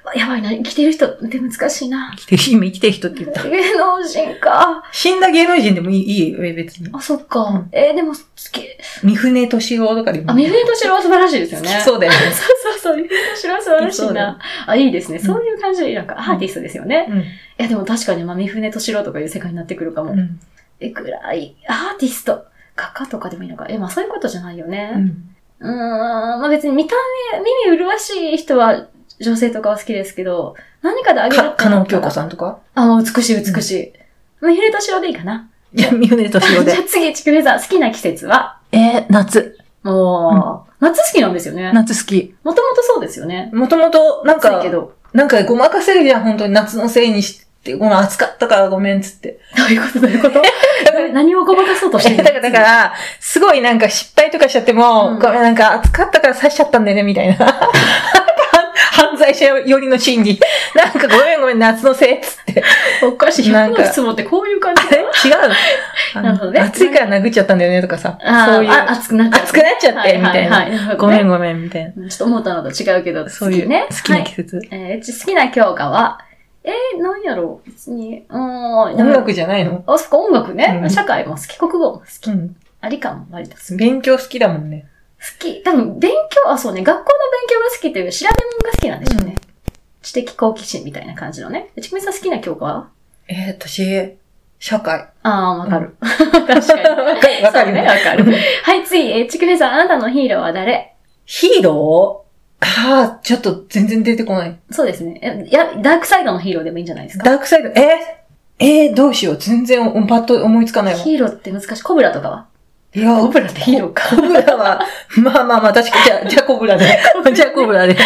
Speaker 1: やばいな、生きてる人って難しいな。
Speaker 2: 生きてる、今生きてる人って言った。
Speaker 1: 芸能人か。
Speaker 2: 死んだ芸能人でもいい、いいよ、別に。
Speaker 1: あ、そっか。うん、えー、でも、好き。
Speaker 2: 三船敏郎とかでもいい。
Speaker 1: あ、三船敏郎は素晴らしいですよね。
Speaker 2: そうだよね。
Speaker 1: そうそうそう、三船敏郎は素晴らしいな。あ、いいですね。うん、そういう感じで、なんかアーティストですよね。うん、いや、でも確かに、まあ、三船敏郎とかいう世界になってくるかも。うん、え、ぐらい、アーティスト、画家とかでもいいのか。え、まあそういうことじゃないよね。うん。うーん、まあ別に見た目、耳麗しい人は、女性とかは好きですけど、何かであげるって。
Speaker 2: 加納京子さんとか
Speaker 1: あ、もう美しい美しい。三船敏郎でいいかな。
Speaker 2: いや、三船敏郎で。
Speaker 1: じゃあ次、ちくめさん、好きな季節は
Speaker 2: えー、夏。
Speaker 1: おー、うん、夏好きなんですよね。
Speaker 2: 夏好き。
Speaker 1: もともとそうですよね。
Speaker 2: もともと、なんか、なんかごまかせるじゃん、本当に夏のせいにして、ごめん、暑かったからごめんっつって。
Speaker 1: どういうことどういうこと何をごまかそうとしてるの
Speaker 2: だから、だから、すごいなんか失敗とかしちゃっても、うん、ごめん、なんか暑かったから刺しちゃったんだよね、みたいな。犯罪者寄りの心理。なんかごめんごめん、夏のせいっつって。
Speaker 1: おかしい。なんか質問ってこういう感じだよ。
Speaker 2: 違う。なるほどね。暑いから殴っちゃったんだよねとかさ。そういう。
Speaker 1: あ、暑くなっちゃって。
Speaker 2: 暑くなっちゃって、みたいな。はいはい、ごめんごめん、みたいな。
Speaker 1: ちょっと思ったのと違うけど、
Speaker 2: そういうね。好きな季節。
Speaker 1: えー、好きな教科は、えー、何やろう別に、うーん。
Speaker 2: 音楽じゃないの？
Speaker 1: あ、そっか、音楽ね。社会も好き、国語も好き。ありかも、割と好き。
Speaker 2: 勉強好きだもんね。
Speaker 1: 好き。多分、勉強、あ、そうね、学校の勉強が好きという調べ物が好きなんでしょうね。知的好奇心みたいな感じのね。ちくみさん好きな教科は
Speaker 2: えー、私、社会。
Speaker 1: ああ、わかる。確かに。
Speaker 2: わかるね。
Speaker 1: わかる。はい、次、えー、ちくみさん、あなたのヒーローは誰？
Speaker 2: ヒーローああ、ちょっと全然出てこない。
Speaker 1: そうですね。いや、ダークサイドのヒーローでもいいんじゃないですか。
Speaker 2: ダークサイド、えー、えー、どうしよう。全然パッと思いつかないわ。
Speaker 1: ヒーローって難しい。コブラとかはい
Speaker 2: や、
Speaker 1: コブラってヒーローか。
Speaker 2: コブラは、まあまあまあ、確かに、じゃあ、じゃあコブラで。じゃあコブラで。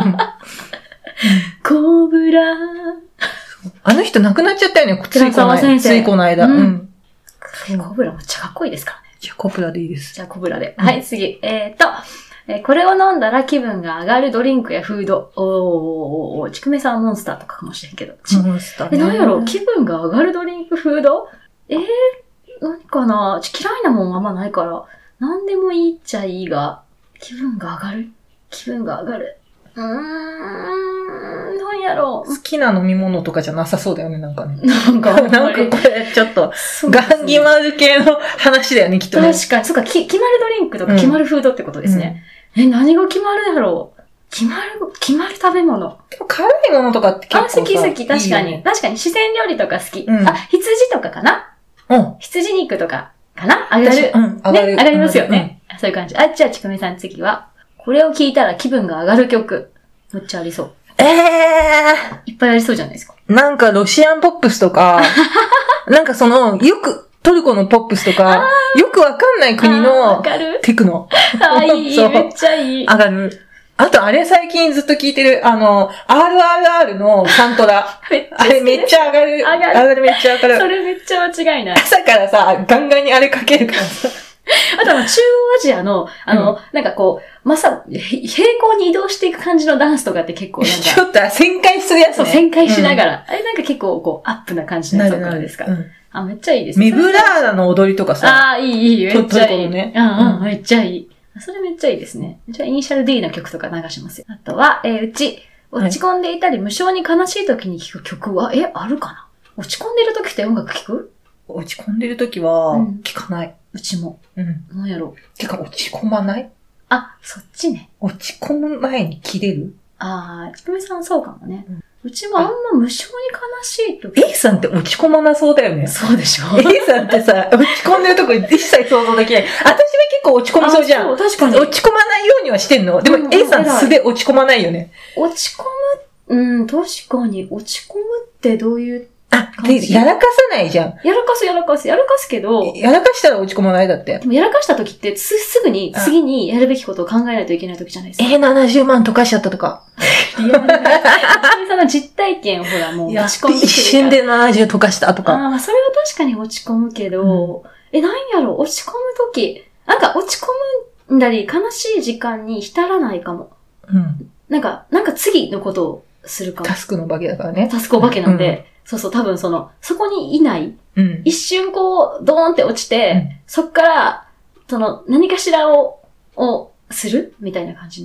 Speaker 1: コブラ
Speaker 2: あの人亡くなっちゃったよね、ついこの間。ついこの間。うん。
Speaker 1: コブラめっちゃかっこいいですからね。
Speaker 2: じゃあコブラでいいです。
Speaker 1: じゃあコブラで。はい、次。えーと、えー、これを飲んだら気分が上がるドリンクやフード。おー、おー、ちくめさんはモンスターとかかもしれんけど。
Speaker 2: モンスターね。
Speaker 1: え、何やろ気分が上がるドリンク、フードえー、何かな嫌いなもんあんまないから。何でもいいっちゃいいが、気分が上がる気分が上がる。うーん、何やろ
Speaker 2: 好きな飲み物とかじゃなさそうだよね、なんかね。
Speaker 1: なんか、
Speaker 2: なんかこれ、ちょっと、ガンギマル系の話だよね、きっとね。
Speaker 1: 確かに、そっか、き決まるドリンクとか決まるフードってことですね。うん、え、何が決まるやろう決まる、決まる食べ物。
Speaker 2: 辛いものとかって結構さ。
Speaker 1: あ、好き好き、確かに。いいね、確かに、四川料理とか好き。うん、あ、羊とかかなうん。羊肉とか、かな上がる。うん、上がる。ね、上がりますよね。うん、そういう感じ。あ、じゃあ、ちくめさん次は。これを聞いたら気分が上がる曲。めっちゃありそう。
Speaker 2: ええ
Speaker 1: ー。いっぱいありそうじゃないですか。
Speaker 2: なんかロシアンポップスとか、なんかその、よく、トルコのポップスとか、よくわかんない国のテクノ。
Speaker 1: あ、いい、めっちゃいい。
Speaker 2: 上がる。あと、あれ最近ずっと聞いてる、あの、アールアールアール のサントラ。あれめっちゃ上がる。上がる。上がるめっちゃ上がる。
Speaker 1: それめっちゃ間違いない。
Speaker 2: 朝からさ、ガンガンにあれかけるからさ。
Speaker 1: あとは中央アジアの、あの、うん、なんかこう、まさ、平行に移動していく感じのダンスとかって結構なんか。
Speaker 2: ちょっと旋回するやつね。
Speaker 1: そう、旋回しながら。うん、あれなんか結構こう、アップな感じのやつとかですか。うん、あ、めっちゃいいです
Speaker 2: ね。メブラーダの踊りとかさ。
Speaker 1: ああ、いい、いい、めっちゃいい。
Speaker 2: ね、
Speaker 1: うんうん、めっちゃいい。それめっちゃいいですね。じゃあ、イニシャル D の曲とか流しますよ。あとは、えー、うち、落ち込んでいたり、無性に悲しい時に聴く曲は、え、あるかな落ち込んでる時って音楽聴く？
Speaker 2: 落ち込んでる時は、聴かない。
Speaker 1: うちも。
Speaker 2: うん。
Speaker 1: なんやろ。
Speaker 2: てか、落ち込まない？
Speaker 1: あ、そっちね。
Speaker 2: 落ち込む前に切れる？
Speaker 1: ああ、ちくみさんそうかもね。うん、うちもあんま無性に悲しいとき。
Speaker 2: A さんって落ち込まなそうだよね。
Speaker 1: そうでしょ
Speaker 2: ?A さんってさ、落ち込んでるとこ一切想像できない。私は結構落ち込みそうじゃん。
Speaker 1: そう、確かに。
Speaker 2: 落ち込まないようにはしてんの。でも A さん素で落ち込まないよね。
Speaker 1: 落ち込む、うん、確かに落ち込むってどういう
Speaker 2: あ、で、やらかさないじゃん。
Speaker 1: やらかす、やらかす、やらかすけど。
Speaker 2: やらかしたら落ち込まないだって。
Speaker 1: でもやらかした時ってす、すぐに次にやるべきことを考えないといけない時じゃないですか。
Speaker 2: えー、ななじゅうまん溶かしちゃったとか。
Speaker 1: リアルな。さんの実体験をほらもう落ち込んでくる。
Speaker 2: 一瞬でななじゅう溶かしたとか。
Speaker 1: ああ、それは確かに落ち込むけど、うん、え、何やろ、落ち込む時、なんか落ち込むんだり悲しい時間に浸らないかも。
Speaker 2: うん。
Speaker 1: なんか、なんか次のことをするかも。
Speaker 2: タスクのお化けだからね。
Speaker 1: タスクお化けなんで。うん、そうそう、多分その、そこにいない。
Speaker 2: うん、
Speaker 1: 一瞬こう、ドーンって落ちて、うん、そっから、その、何かしらを、を、するみたいな感じになるかも。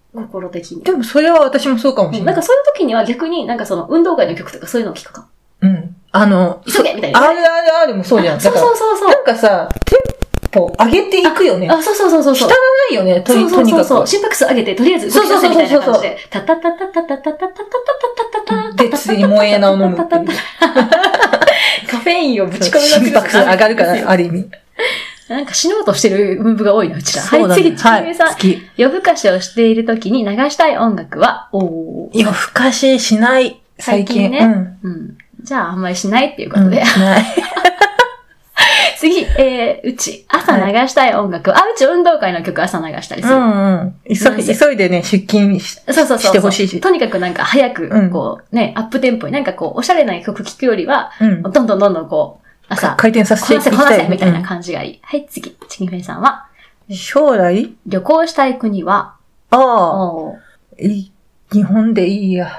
Speaker 1: 心的に。
Speaker 2: でもそれは私もそうかもしれない。
Speaker 1: なんかそういう時には逆になんかその運動会の曲とかそういうのを聞くか。
Speaker 2: うん。あの、
Speaker 1: 急げみたいな。
Speaker 2: アールアールアール もそうじゃん。
Speaker 1: そうそうそうそう。
Speaker 2: なんかさ、テンポ上げていくよね。
Speaker 1: あ、そうそうそうそう。
Speaker 2: 汚いよね、とにかく。そうそうそう。
Speaker 1: 心拍数上げて、とりあえず動き出せみたいな感じで。タタタタタタタタタタタタタタ
Speaker 2: で、次に萌えなを飲むっていう。
Speaker 1: カフェインをぶち込む
Speaker 2: 心拍数上がるから、ある意味。
Speaker 1: なんか死のうとしてるムーブが多いな、うちら。はい、次、ちきめさん。夜更かしをしている時に流したい音楽は、おー。
Speaker 2: 夜更かししない。最近ね。
Speaker 1: うん。じゃあ、あんまりしないっていうことで。しない。次、えー、うち、朝流したい音楽。あ、うち運動会の曲朝流したりする。
Speaker 2: うんうん。急いでね、出勤し
Speaker 1: そうそうそう
Speaker 2: してほしいし。
Speaker 1: とにかくなんか早く、こう、ね、アップテンポになんかこう、おしゃれな曲聴くよりは、どんどんどんどんこう、朝、
Speaker 2: 回転させていきたい。
Speaker 1: こなせ、こなせ、みたいな感じがいい。はい、次、ちきめさんは、
Speaker 2: 将来
Speaker 1: 旅行したい国は、
Speaker 2: ああ、日本でいいや。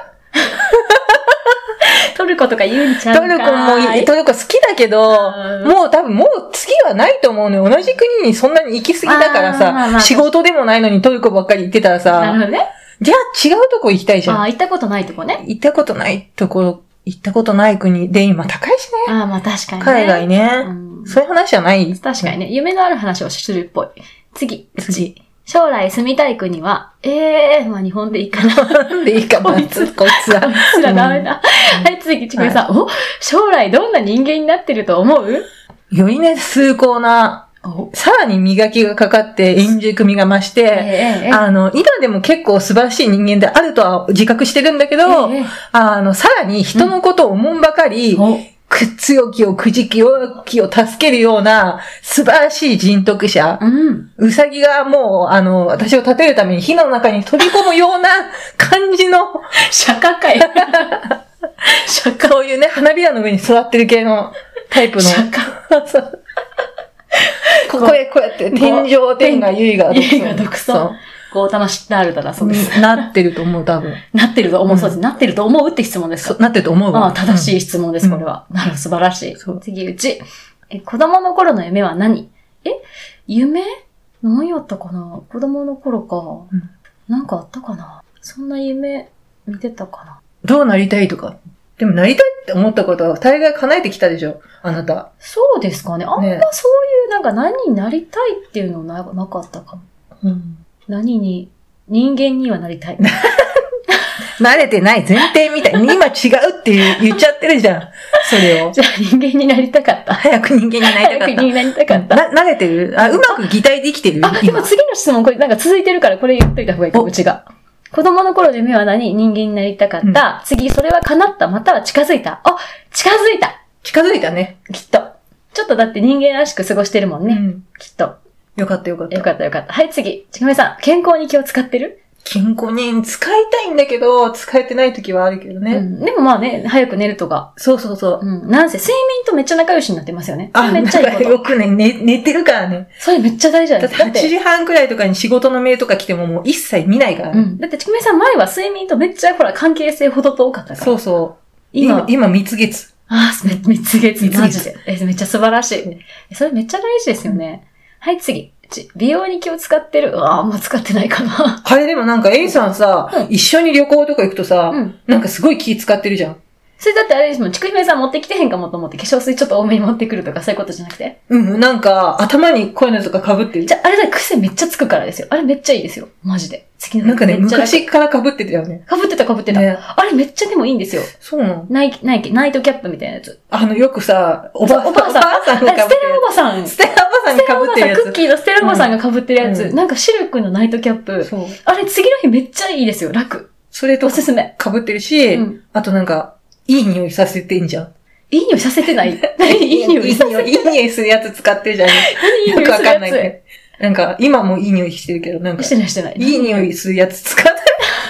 Speaker 1: トルコとか言うんちゃうか。
Speaker 2: トルコもいい、トルコ好きだけど、もう多分もう次はないと思うね。同じ国にそんなに行き過ぎだからさ、まあまあ、仕事でもないのにトルコばっかり行ってたらさ、
Speaker 1: なるほどね。
Speaker 2: じゃあ違うとこ行きたいじゃん。
Speaker 1: ああ、行ったことないとこね。
Speaker 2: 行ったことないとこ、行ったことない国で今高いしね。
Speaker 1: ああ、まあ確かにね。
Speaker 2: 海外ね。うん、そういう話じゃない。
Speaker 1: 確かにね。夢のある話をするっぽい。次。次。将来住みたい国は、ええー、まあ日本でいいかな。
Speaker 2: 日本でいいかな。こいつ、こいつは。
Speaker 1: こいつらダメだ。うん、はい、次、ちくめさん、はい。お、将来どんな人間になってると思う？
Speaker 2: よりね、崇高な、さらに磨きがかかって円熟味が増して、えー、あの、今でも結構素晴らしい人間であるとは自覚してるんだけど、えー、あの、さらに人のことを思うばかり、うんく強きをくじき弱きを助けるような素晴らしい人徳者。うん。うさぎがもう、あの、私を立てるために火の中に飛び込むような感じの
Speaker 1: 釈迦界。
Speaker 2: 釈迦。そういうね、花びらの上に座ってる系のタイプの。釈迦。ここへこうやって天井天が唯が独尊。
Speaker 1: 唯が独尊。ゴータマシッタールタだそうです。
Speaker 2: なってると思う、多分。
Speaker 1: なってると思う、そうです。なってると思うって質問ですか？
Speaker 2: なってると思う。
Speaker 1: ああ、正しい質問です、これは。なる、素晴らしい。次、うち。え、子供の頃の夢は何？え夢何やったかな？子供の頃か。なんかあったかな？そんな夢見てたかな？
Speaker 2: どうなりたいとか。でもなりたいって思ったことは大概叶えてきたでしょ、あなた。
Speaker 1: そうですかね。あんまそういうなんか何になりたいっていうのな、なかったかも。うん何に、人間にはなりたい。
Speaker 2: 慣れてない前提みたいに、今違うって言っちゃってるじゃん。それを。
Speaker 1: じゃあ人間になりたかった。
Speaker 2: 早く人間になりたかった。早く
Speaker 1: 人間になりたかった。
Speaker 2: な、慣れてるあ、うまく擬態できてる
Speaker 1: あ、でも次の質問これなんか続いてるからこれ言っといた方がいいか、うちが。子供の頃の夢は何？人間になりたかった。うん、次、それは叶ったまたは近づいた。あ、近づいた。
Speaker 2: 近づいたね。
Speaker 1: きっと。ちょっとだって人間らしく過ごしてるもんね。うん、きっと。
Speaker 2: よかったよかった。
Speaker 1: よかったよかった。はい、次。ちくめさん、健康に気を使ってる？
Speaker 2: 健康に使いたいんだけど、使えてない時はあるけどね。うん、
Speaker 1: でもまあね、早く寝るとか。
Speaker 2: そうそうそう。
Speaker 1: うん。なんせ、睡眠とめっちゃ仲良しになってますよね。
Speaker 2: あ、めっちゃいいこと。よくね、寝、寝てるからね。
Speaker 1: それめっちゃ大事なんです。
Speaker 2: だってはちじはんくらいとかに仕事のメールとか来てももう一切見ないからね。
Speaker 1: うん。だってちくめさん前は睡眠とめっちゃほら関係性ほど遠かったから。
Speaker 2: そうそう。今、今蜜月。
Speaker 1: ああ、蜜月。マジで。え、めっちゃ素晴らしい。それめっちゃ大事ですよね。うん、はい、次。美容に気を使ってる。ああ、あんま使ってないかな。
Speaker 2: あれでもなんか A さんさ、うん、一緒に旅行とか行くとさ、うん、なんかすごい気使ってるじゃん。
Speaker 1: それだってあれですもん、ちくひめさん持ってきてへんかもと思って化粧水ちょっと多めに持ってくるとかそういうことじゃなくて。
Speaker 2: うん、なんか頭にこういうのとか被ってる。
Speaker 1: じゃあ、あれだ、癖めっちゃつくからですよ。あれめっちゃいいですよ。マジで。
Speaker 2: なんかね、昔から被ってたよね。
Speaker 1: 被ってた被ってた、ね。あれめっちゃでもいいんですよ。
Speaker 2: そうなの？
Speaker 1: ナイキ、ナイキ、ナイトキャップみたいなやつ。
Speaker 2: あの、よくさ、
Speaker 1: おば、おばあさん。
Speaker 2: おばあさんが被ってる。
Speaker 1: ステラおばさん。
Speaker 2: ステラおばさんに被ってるやつ。
Speaker 1: クッキーのステラおばさんが被ってるやつ。うん、なんかシルクのナイトキャップ。そう。あれ次の日めっちゃいいですよ。楽。
Speaker 2: それと、
Speaker 1: おすすめ。
Speaker 2: 被ってるし、うん、あとなんか、いい匂いさせてんじゃん。
Speaker 1: いい匂いさせてない。いい匂い
Speaker 2: させてない。いい匂いするやつ使ってるじゃん。いい匂いするやつ。よくわかんないけど。なんか、今もいい匂いしてるけど、なんか。
Speaker 1: してないしてない。
Speaker 2: いい匂いするやつ使ってる。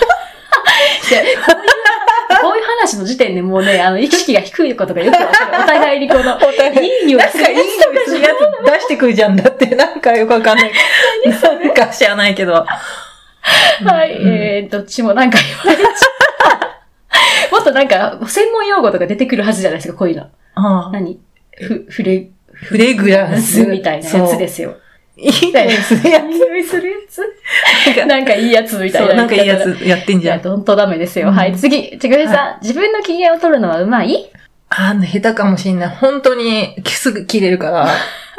Speaker 1: こういう話の時点でもうね、あの、意識が低いことがよくわかる。お互いにこの、お互いいい匂いするやつ。なんかいい匂いするやつ
Speaker 2: 出してくるじゃんだって、なんかよくわかんない。なんか知らないけど。は
Speaker 1: い、えー、どっちもなんか言われちゃう。もっとなんか、専門用語とか出てくるはずじゃないですか、こういうの。ああ何フ、フレ、
Speaker 2: フレグランス
Speaker 1: みたいなやつですよ。
Speaker 2: いい匂いするやつ。
Speaker 1: いい匂いするやつ。なんかいいやつみたいな。
Speaker 2: そう、なんかいいやつやってんじゃん。
Speaker 1: いや、ほんとダメですよ。うん、はい、次。ちぐみさん、はい、自分の機嫌を取るのはうまい？
Speaker 2: あの、下手かもしんない。本当に、すぐ切れるから。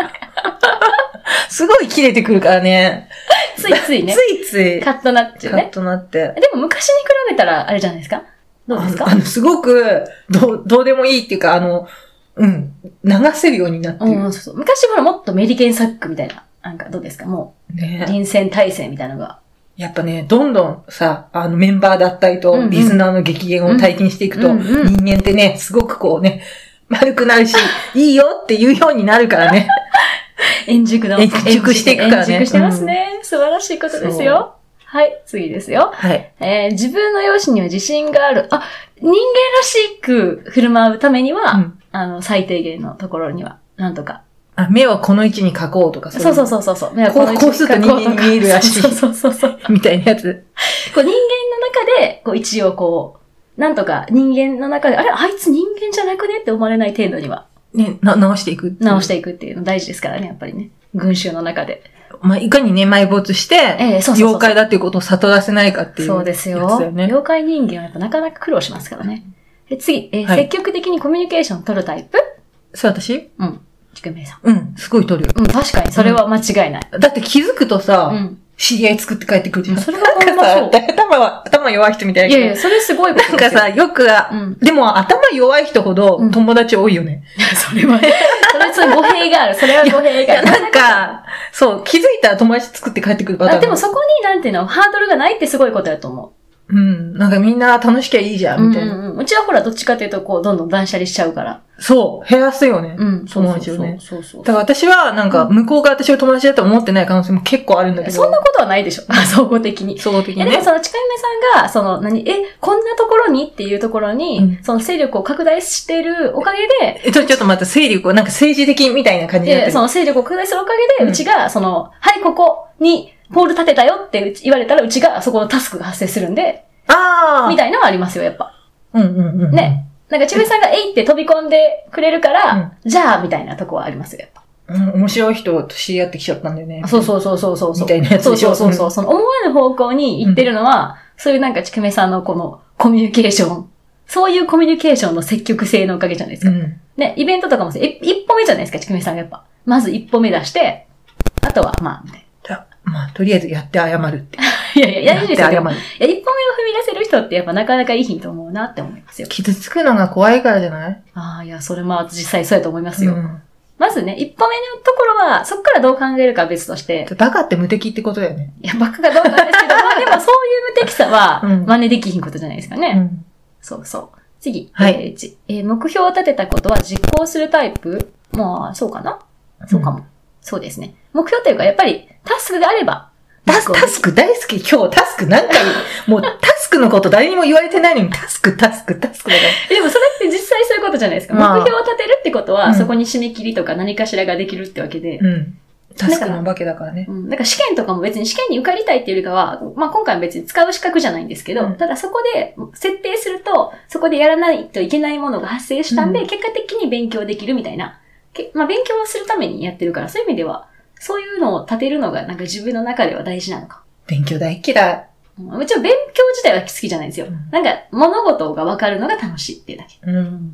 Speaker 2: すごい切れてくるからね。
Speaker 1: ついついね。
Speaker 2: ついつい。
Speaker 1: カッとなっちゃうね。
Speaker 2: カッとなって。
Speaker 1: でも昔に比べたら、あれじゃないですか？どうですか？
Speaker 2: あの、すごく、どう、どうでもいいっていうか、あの、うん、流せるようになってる。
Speaker 1: うん、そうそう。昔ほらもっとメリケンサックみたいな。なんかどうですか？もう、ね、臨戦態勢みたいなのが。
Speaker 2: やっぱね、どんどんさ、あのメンバーだったりと、リスナーの激減を体験していくと、うんうん、人間ってね、すごくこうね、丸くなるし、いいよって言うようになるからね。
Speaker 1: 円熟の。
Speaker 2: 円熟していくからね。
Speaker 1: 円熟してますね。うん、素晴らしいことですよ。はい、次ですよ。
Speaker 2: はい。
Speaker 1: えー、自分の容姿には自信がある。あ、人間らしく振る舞うためには、うん、あの、最低限のところには、なんとか。
Speaker 2: あ、目をこの位置に描こうとか
Speaker 1: そうそうそうそうそう。目を
Speaker 2: この位置に描こうとか。こう、こうすると人間に見えるらしい。
Speaker 1: そうそうそうそう。
Speaker 2: みたいなやつ。
Speaker 1: こう人間の中で、こう一応こう、なんとか人間の中で、あれ、あいつ人間じゃなくねって思われない程度には。
Speaker 2: ね、な、直していく。
Speaker 1: 直していくっていうの大事ですからね、やっぱりね。群衆の中で。
Speaker 2: まあ、いかにね、埋没して、ええ、そうそうそうそう、妖怪だっていうことを悟らせないかっていう、ね。
Speaker 1: そうですよ。妖怪人間はやっぱなかなか苦労しますからね。で次、えーはい、積極的にコミュニケーション取るタイプ？
Speaker 2: そう、私？
Speaker 1: うん。ちくめいさん。
Speaker 2: うん、すごい取る。
Speaker 1: うん、確かに、それは間違いない。
Speaker 2: うん、だって気づくとさ、うん、知り合い作って帰ってくるじゃん。
Speaker 1: それはなんかさ、
Speaker 2: 頭は、頭弱い人みたいな。
Speaker 1: いやいや、それすごいこと
Speaker 2: ですよ。なんかさ、よく、うん、でも頭弱い人ほど友達多いよね。
Speaker 1: いや、それは、それはそういう語弊がある。それは語弊がある。
Speaker 2: なんか、そう、気づいたら友達作って帰ってくるパターン。
Speaker 1: あ、でもそこになんていうの、ハードルがないってすごいことだと思う。
Speaker 2: うん。なんかみんな楽しきゃいいじゃん、みたいな。
Speaker 1: うんうんうん。うちはほら、どっちかというと、こう、どんどん断捨離しちゃうから。
Speaker 2: そう。減らすよね。
Speaker 1: うん。
Speaker 2: 友達をね。
Speaker 1: そうそうそう。
Speaker 2: だから私は、なんか、向こうが私を友達だと思ってない可能性も結構あるんだけど。
Speaker 1: そんなことはないでしょ。総合的に。
Speaker 2: 総合的にね。
Speaker 1: でもその、ちかゆめさんが、その、何、え、こんなところにっていうところに、うん、その勢力を拡大しているおかげで。
Speaker 2: え、ちょ、ちょっと待って、勢力を、なんか政治的みたいな感じで。で、
Speaker 1: その勢力を拡大するおかげで、うん、うちが、その、はい、ここに、ポール立てたよって言われたら、うちがそこのタスクが発生するんで、
Speaker 2: ああ。
Speaker 1: みたいなのはありますよ、やっぱ。
Speaker 2: うんうんうん。
Speaker 1: ね。なんか、ちぐみさんがえいって飛び込んでくれるから、うん、じゃあ、みたいなとこはありますよ、やっぱ。
Speaker 2: うん、面白い人と知り合ってきちゃったんだよね。
Speaker 1: そうそうそうそうそう。
Speaker 2: みたいなやつでしょ。
Speaker 1: そうそうそうそう。うん、その思わぬ方向に行ってるのは、うん、そういうなんかちくめさんのこのコミュニケーション。そういうコミュニケーションの積極性のおかげじゃないですか。うん、ね、イベントとかも一歩目じゃないですか、ちくめさんがやっぱ。まず一歩目出して、あとは、まあ、みたいな。
Speaker 2: まあ、とりあえずやって謝るって。
Speaker 1: いやいや、やるですよ。やって謝る。いや、一歩目を踏み出せる人ってやっぱなかなかいいヒント思うなって思いますよ。
Speaker 2: 傷つくのが怖いからじゃない？
Speaker 1: ああ、いや、それまあ実際そうやと思いますよ。うん、まずね、一歩目のところは、そっからどう考えるかは別として。
Speaker 2: バカって無敵ってことだよね。
Speaker 1: いや、バカがどうなんですけど、まあでもそういう無敵さは、真似できひんことじゃないですかね。うん、そうそう。次。
Speaker 2: はい。
Speaker 1: えー、目標を立てたことは実行するタイプ？まあ、そうかな？そうかも。うん、そうですね。目標というか、やっぱりタスクがあれば、
Speaker 2: タスク、タスク大好き。今日タスク何回、もうタスクのこと誰にも言われてないのにタスク、タスク、タスクだから。
Speaker 1: でもそれって実際そういうことじゃないですか。まあ、目標を立てるってことは、うん、そこに締め切りとか何かしらができるってわけで。
Speaker 2: うん。タスクのわけだからね。
Speaker 1: うん。なんか試験とかも別に試験に受かりたいっていうよりかは、まあ今回は別に使う資格じゃないんですけど、うん、ただそこで設定すると、そこでやらないといけないものが発生したんで、うん、結果的に勉強できるみたいな。まあ勉強をするためにやってるから、そういう意味では、そういうのを立てるのがなんか自分の中では大事なのか。
Speaker 2: 勉強大嫌い。
Speaker 1: もちろん勉強自体は好きじゃないんですよ。うん、なんか物事が分かるのが楽しいっていうだけ。
Speaker 2: うん、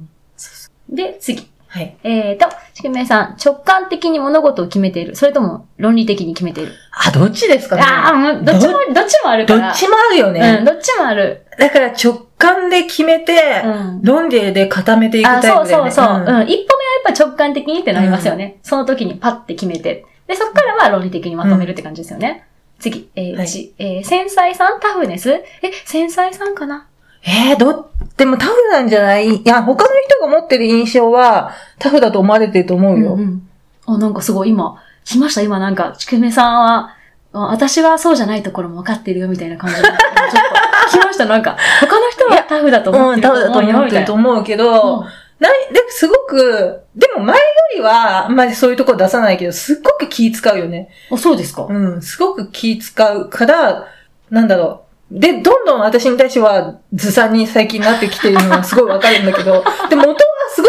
Speaker 1: そうそうで、次。
Speaker 2: はい。
Speaker 1: えーと、ちくめさん、直感的に物事を決めている。それとも論理的に決めている。
Speaker 2: あ、どっちですかね。
Speaker 1: ああ、どっちも、どっちもあるから。
Speaker 2: どっちもあるよね。
Speaker 1: うん、どっちもある。
Speaker 2: だから直感で決めて、うん、論理で固めていくタイプだよね。
Speaker 1: あ、そうそうそう。うん、うん、一歩目はやっぱ直感的にってなりますよね。うん、その時にパッて決めて。で、そっからは論理的にまとめるって感じですよね。うん、次、えー、はい、えー、繊細さんタフネスえ、繊細さんかな
Speaker 2: えー、ど、でもタフなんじゃない？いや、他の人が持ってる印象はタフだと思われてると思うよ。
Speaker 1: うんうん、あ、なんかすごい今、来ました今なんか、ちくめさんは、私はそうじゃないところも分かってるよみたいな感じで、ちょっと来ましたなんか、他の人はタフだと思ってると思うよ。
Speaker 2: うん、タフだと思ってると思うけど、うん、なでもすごく、でも前よりは、あんまりそういうところ出さないけど、すっごく気使うよね。
Speaker 1: あ、そうですか？
Speaker 2: うん、すごく気使うから、なんだろう。で、どんどん私に対しては、ずさんに最近なってきてるのはすごいわかるんだけど、でも元はすご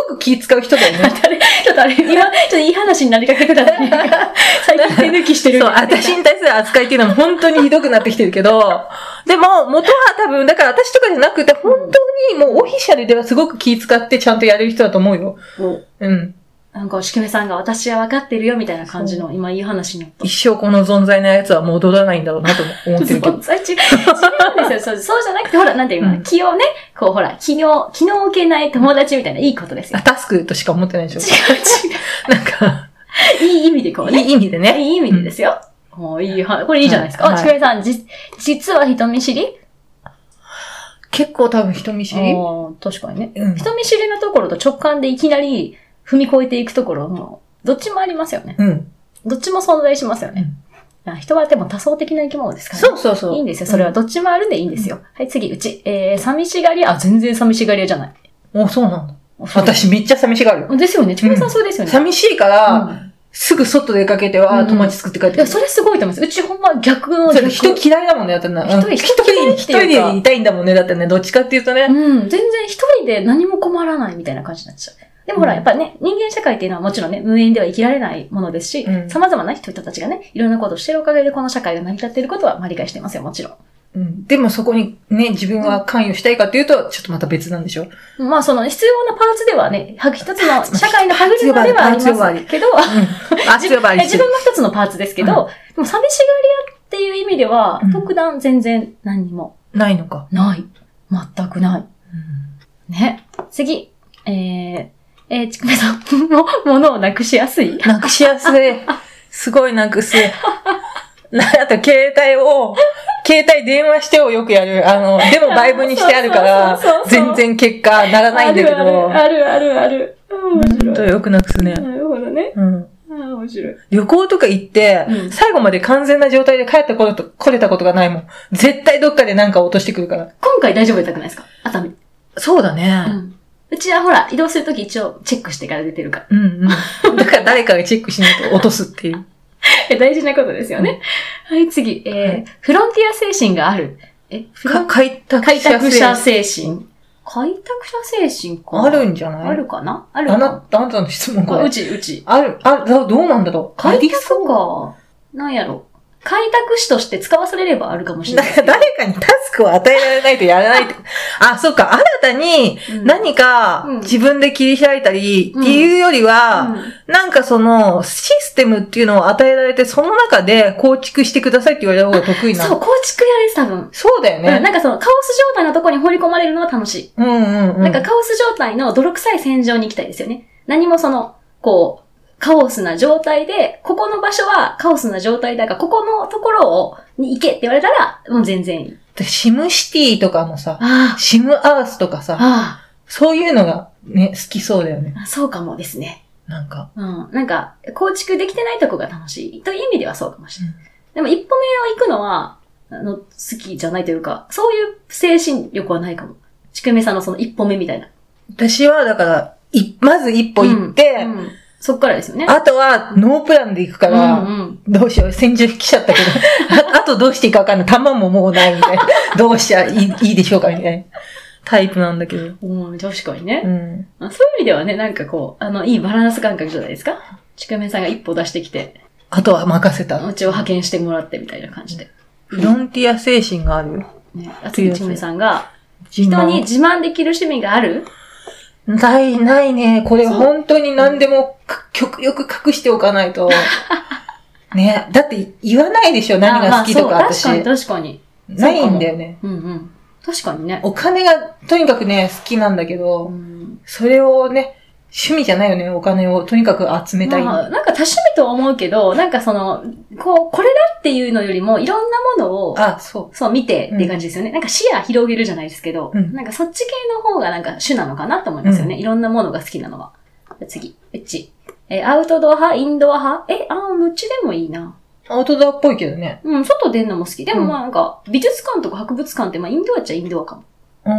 Speaker 2: く気使う人だよね。
Speaker 1: ちょっとあれ、今、ちょっといい話になりかけてたのに、最近手抜きしてる。
Speaker 2: そう、私に対する扱いっていうのは本当にひどくなってきてるけど、でも、元は多分、だから私とかじゃなくて、本当にもうオフィシャルではすごく気使ってちゃんとやれる人だと思うよ。うん。
Speaker 1: なんか、しくめさんが私は分かってるよみたいな感じの、今いい話になった。
Speaker 2: 一生この存在なやつは戻らないんだろうなと思ってるけど。
Speaker 1: 存在違うんですよ。そう、そうじゃなくて、ほら、なんていうの、うん、気をね、こうほら、気の、気の置けない友達みたいないいことですよ。
Speaker 2: タスクとしか思ってないでしょ。違う違う。なんか、
Speaker 1: いい意味でこうね。
Speaker 2: いい意味でね。
Speaker 1: いい意味でですよ。うん、もういい話、これいいじゃないですか。はい、あ、しくめさん、じ、実は人見知り
Speaker 2: 結構多分人見知り。
Speaker 1: ああ、確かにね、うん。人見知りのところと直感でいきなり踏み越えていくところも、どっちもありますよね。うん。どっちも存在しますよね。うん、人はでも多層的な生き物ですからね。
Speaker 2: そうそうそう。
Speaker 1: いいんですよ。それはどっちもあるんでいいんですよ。うん、はい、次、うち。えー、寂しがり屋。あ、全然寂しがり屋じゃない。
Speaker 2: お、そうなんだ。私めっちゃ寂しがる。
Speaker 1: ですよね。ちくめさんそうですよね。
Speaker 2: 寂しいから、うん、すぐ外出かけては友達作って帰ってくる。
Speaker 1: いや、それすごいと思います。うちほんま逆の逆。
Speaker 2: 人嫌いだもんね、だってな。
Speaker 1: 一人、一人、
Speaker 2: 一人でいたいんだもんね、だってね。どっちかっていうとね。
Speaker 1: うん、全然一人で何も困らないみたいな感じになっちゃう。でもほら、やっぱね、人間社会っていうのはもちろんね、無縁では生きられないものですし、うん、様々な人たちがね、いろんなことをしてるおかげでこの社会が成り立っていることは、まあ、理解してますよ、もちろん。
Speaker 2: うん。でもそこにね、自分は関与したいかっていうと、ちょっとまた別なんでしょ。
Speaker 1: まあその必要なパーツではね、一つの社会の歯車ではありますけど、自分の一つのパーツですけど、うん、でも寂しがり屋っていう意味では、うん、特段全然何にも。
Speaker 2: ないのか。
Speaker 1: ない。全くない。うん、ね。次。えー、えー、ちくめさんも、物をなくしやすい
Speaker 2: なくしやすい。すごいなくす。あと、携帯を、携帯電話してをよくやる。あの、でもバイブにしてあるから、全然結果ならないんだけど。
Speaker 1: あるあるあるある。
Speaker 2: 面白い。ほんとよくなくすね。
Speaker 1: なるほどね。うん。あ、面白い。
Speaker 2: 旅行とか行って、うん、最後まで完全な状態で帰ってこれと、来れたことがないもん。絶対どっかでなんか落としてくるから。
Speaker 1: 今回大丈夫だったくないですか？熱海。
Speaker 2: そうだね。うん
Speaker 1: うちはほら、移動するとき一応チェックしてから出てるから。
Speaker 2: うんうん。だから誰かがチェックしないと落とすっていう。
Speaker 1: 大事なことですよね。うん、はい、次。えーはい、フロンティア精神がある。
Speaker 2: え、か開拓
Speaker 1: 者精神。開拓者精神。開拓者精神か。
Speaker 2: あるんじゃない？
Speaker 1: あるかなあるかな。
Speaker 2: あな、あなたの質問か。
Speaker 1: うち、うち。
Speaker 2: ある、あ、どうなんだろう。
Speaker 1: 開拓か。なんやろ。開拓士として使わされればあるかもしれない。
Speaker 2: だから誰かにタスクを与えられないとやらないと。あ、そうか。新たに何か自分で切り開いたりっていうよりは、うんうん、なんかそのシステムっていうのを与えられて、その中で構築してくださいって言われた方が得意なの。
Speaker 1: そう、構築やれす、多分。
Speaker 2: そうだよね、
Speaker 1: うん。なんかそのカオス状態のところに放り込まれるのは楽しい。
Speaker 2: うんうんうん。
Speaker 1: なんかカオス状態の泥臭い戦場に行きたいですよね。何もその、こう、カオスな状態で、ここの場所はカオスな状態だから、ここのところを、に行けって言われたら、もう全然いい。
Speaker 2: シムシティとかもさ、シムアースとかさ、そういうのがね、好きそうだよね。
Speaker 1: そうかもですね。
Speaker 2: なんか。
Speaker 1: うん。なんか、構築できてないとこが楽しい。という意味ではそうかもしれない。うん、でも一歩目を行くのは、あの、好きじゃないというか、そういう精神力はないかも。ちくめさんのその一歩目みたいな。
Speaker 2: 私は、だから、い、まず一歩行って、
Speaker 1: うんうんそっからですよね。
Speaker 2: あとは、ノープランで行くから、うんうん、どうしよう、戦場来ちゃったけど、あ, あとどうしていいかわかんない。弾ももうないみたいな。どうしちゃいい、いいでしょうかみたいなタイプなんだけど。
Speaker 1: うん、確かにね、うん。そういう意味ではね、なんかこう、あの、いいバランス感覚じゃないですか。ちくめさんが一歩出してきて。
Speaker 2: あとは任せた。
Speaker 1: うちを派遣してもらってみたいな感じで。
Speaker 2: フロンティア精神がある、
Speaker 1: ね、あつきちくめさんが、人に自慢できる趣味がある
Speaker 2: ない、ないね。これ本当に何でも極力隠しておかないと。ね。だって言わないでしょ。何が好きとか私。
Speaker 1: 確かに確かに。
Speaker 2: ないんだよね。
Speaker 1: うんうん。確かにね。
Speaker 2: お金がとにかくね、好きなんだけど、うん、それをね、趣味じゃないよね。お金をとにかく集めたい。
Speaker 1: まあ、なんか多趣味と思うけど、なんかその、こう、これだっていうのよりも、いろんなものを、
Speaker 2: あ、そう。
Speaker 1: そう、見てっていう感じですよね。うん、なんか視野広げるじゃないですけど、うん、なんかそっち系の方がなんか主なのかなと思いますよね。うん、いろんなものが好きなのは。次、うち。え、アウトドア派インドア派え、あー、どっちでもいいな。
Speaker 2: アウトドアっぽいけどね。
Speaker 1: うん、外出んのも好き。でもまあなんか、美術館とか博物館ってまあインドアっちゃインドアかも。
Speaker 2: うん。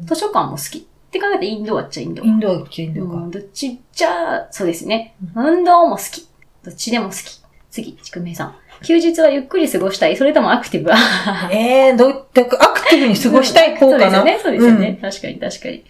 Speaker 1: 図書館も好き。って考えてインドアっちゃインドア。
Speaker 2: インドアっちゃインドアか。
Speaker 1: うん、どっちじゃあ、そうですね。運動も好き。どっちでも好き。次、ちくめいさん。休日はゆっくり過ごしたいそれともアクティブ
Speaker 2: ええー、どう、アクティブに過ごしたい方かな、
Speaker 1: うん、そうですよね、そうですよね。うん、確かに確かに。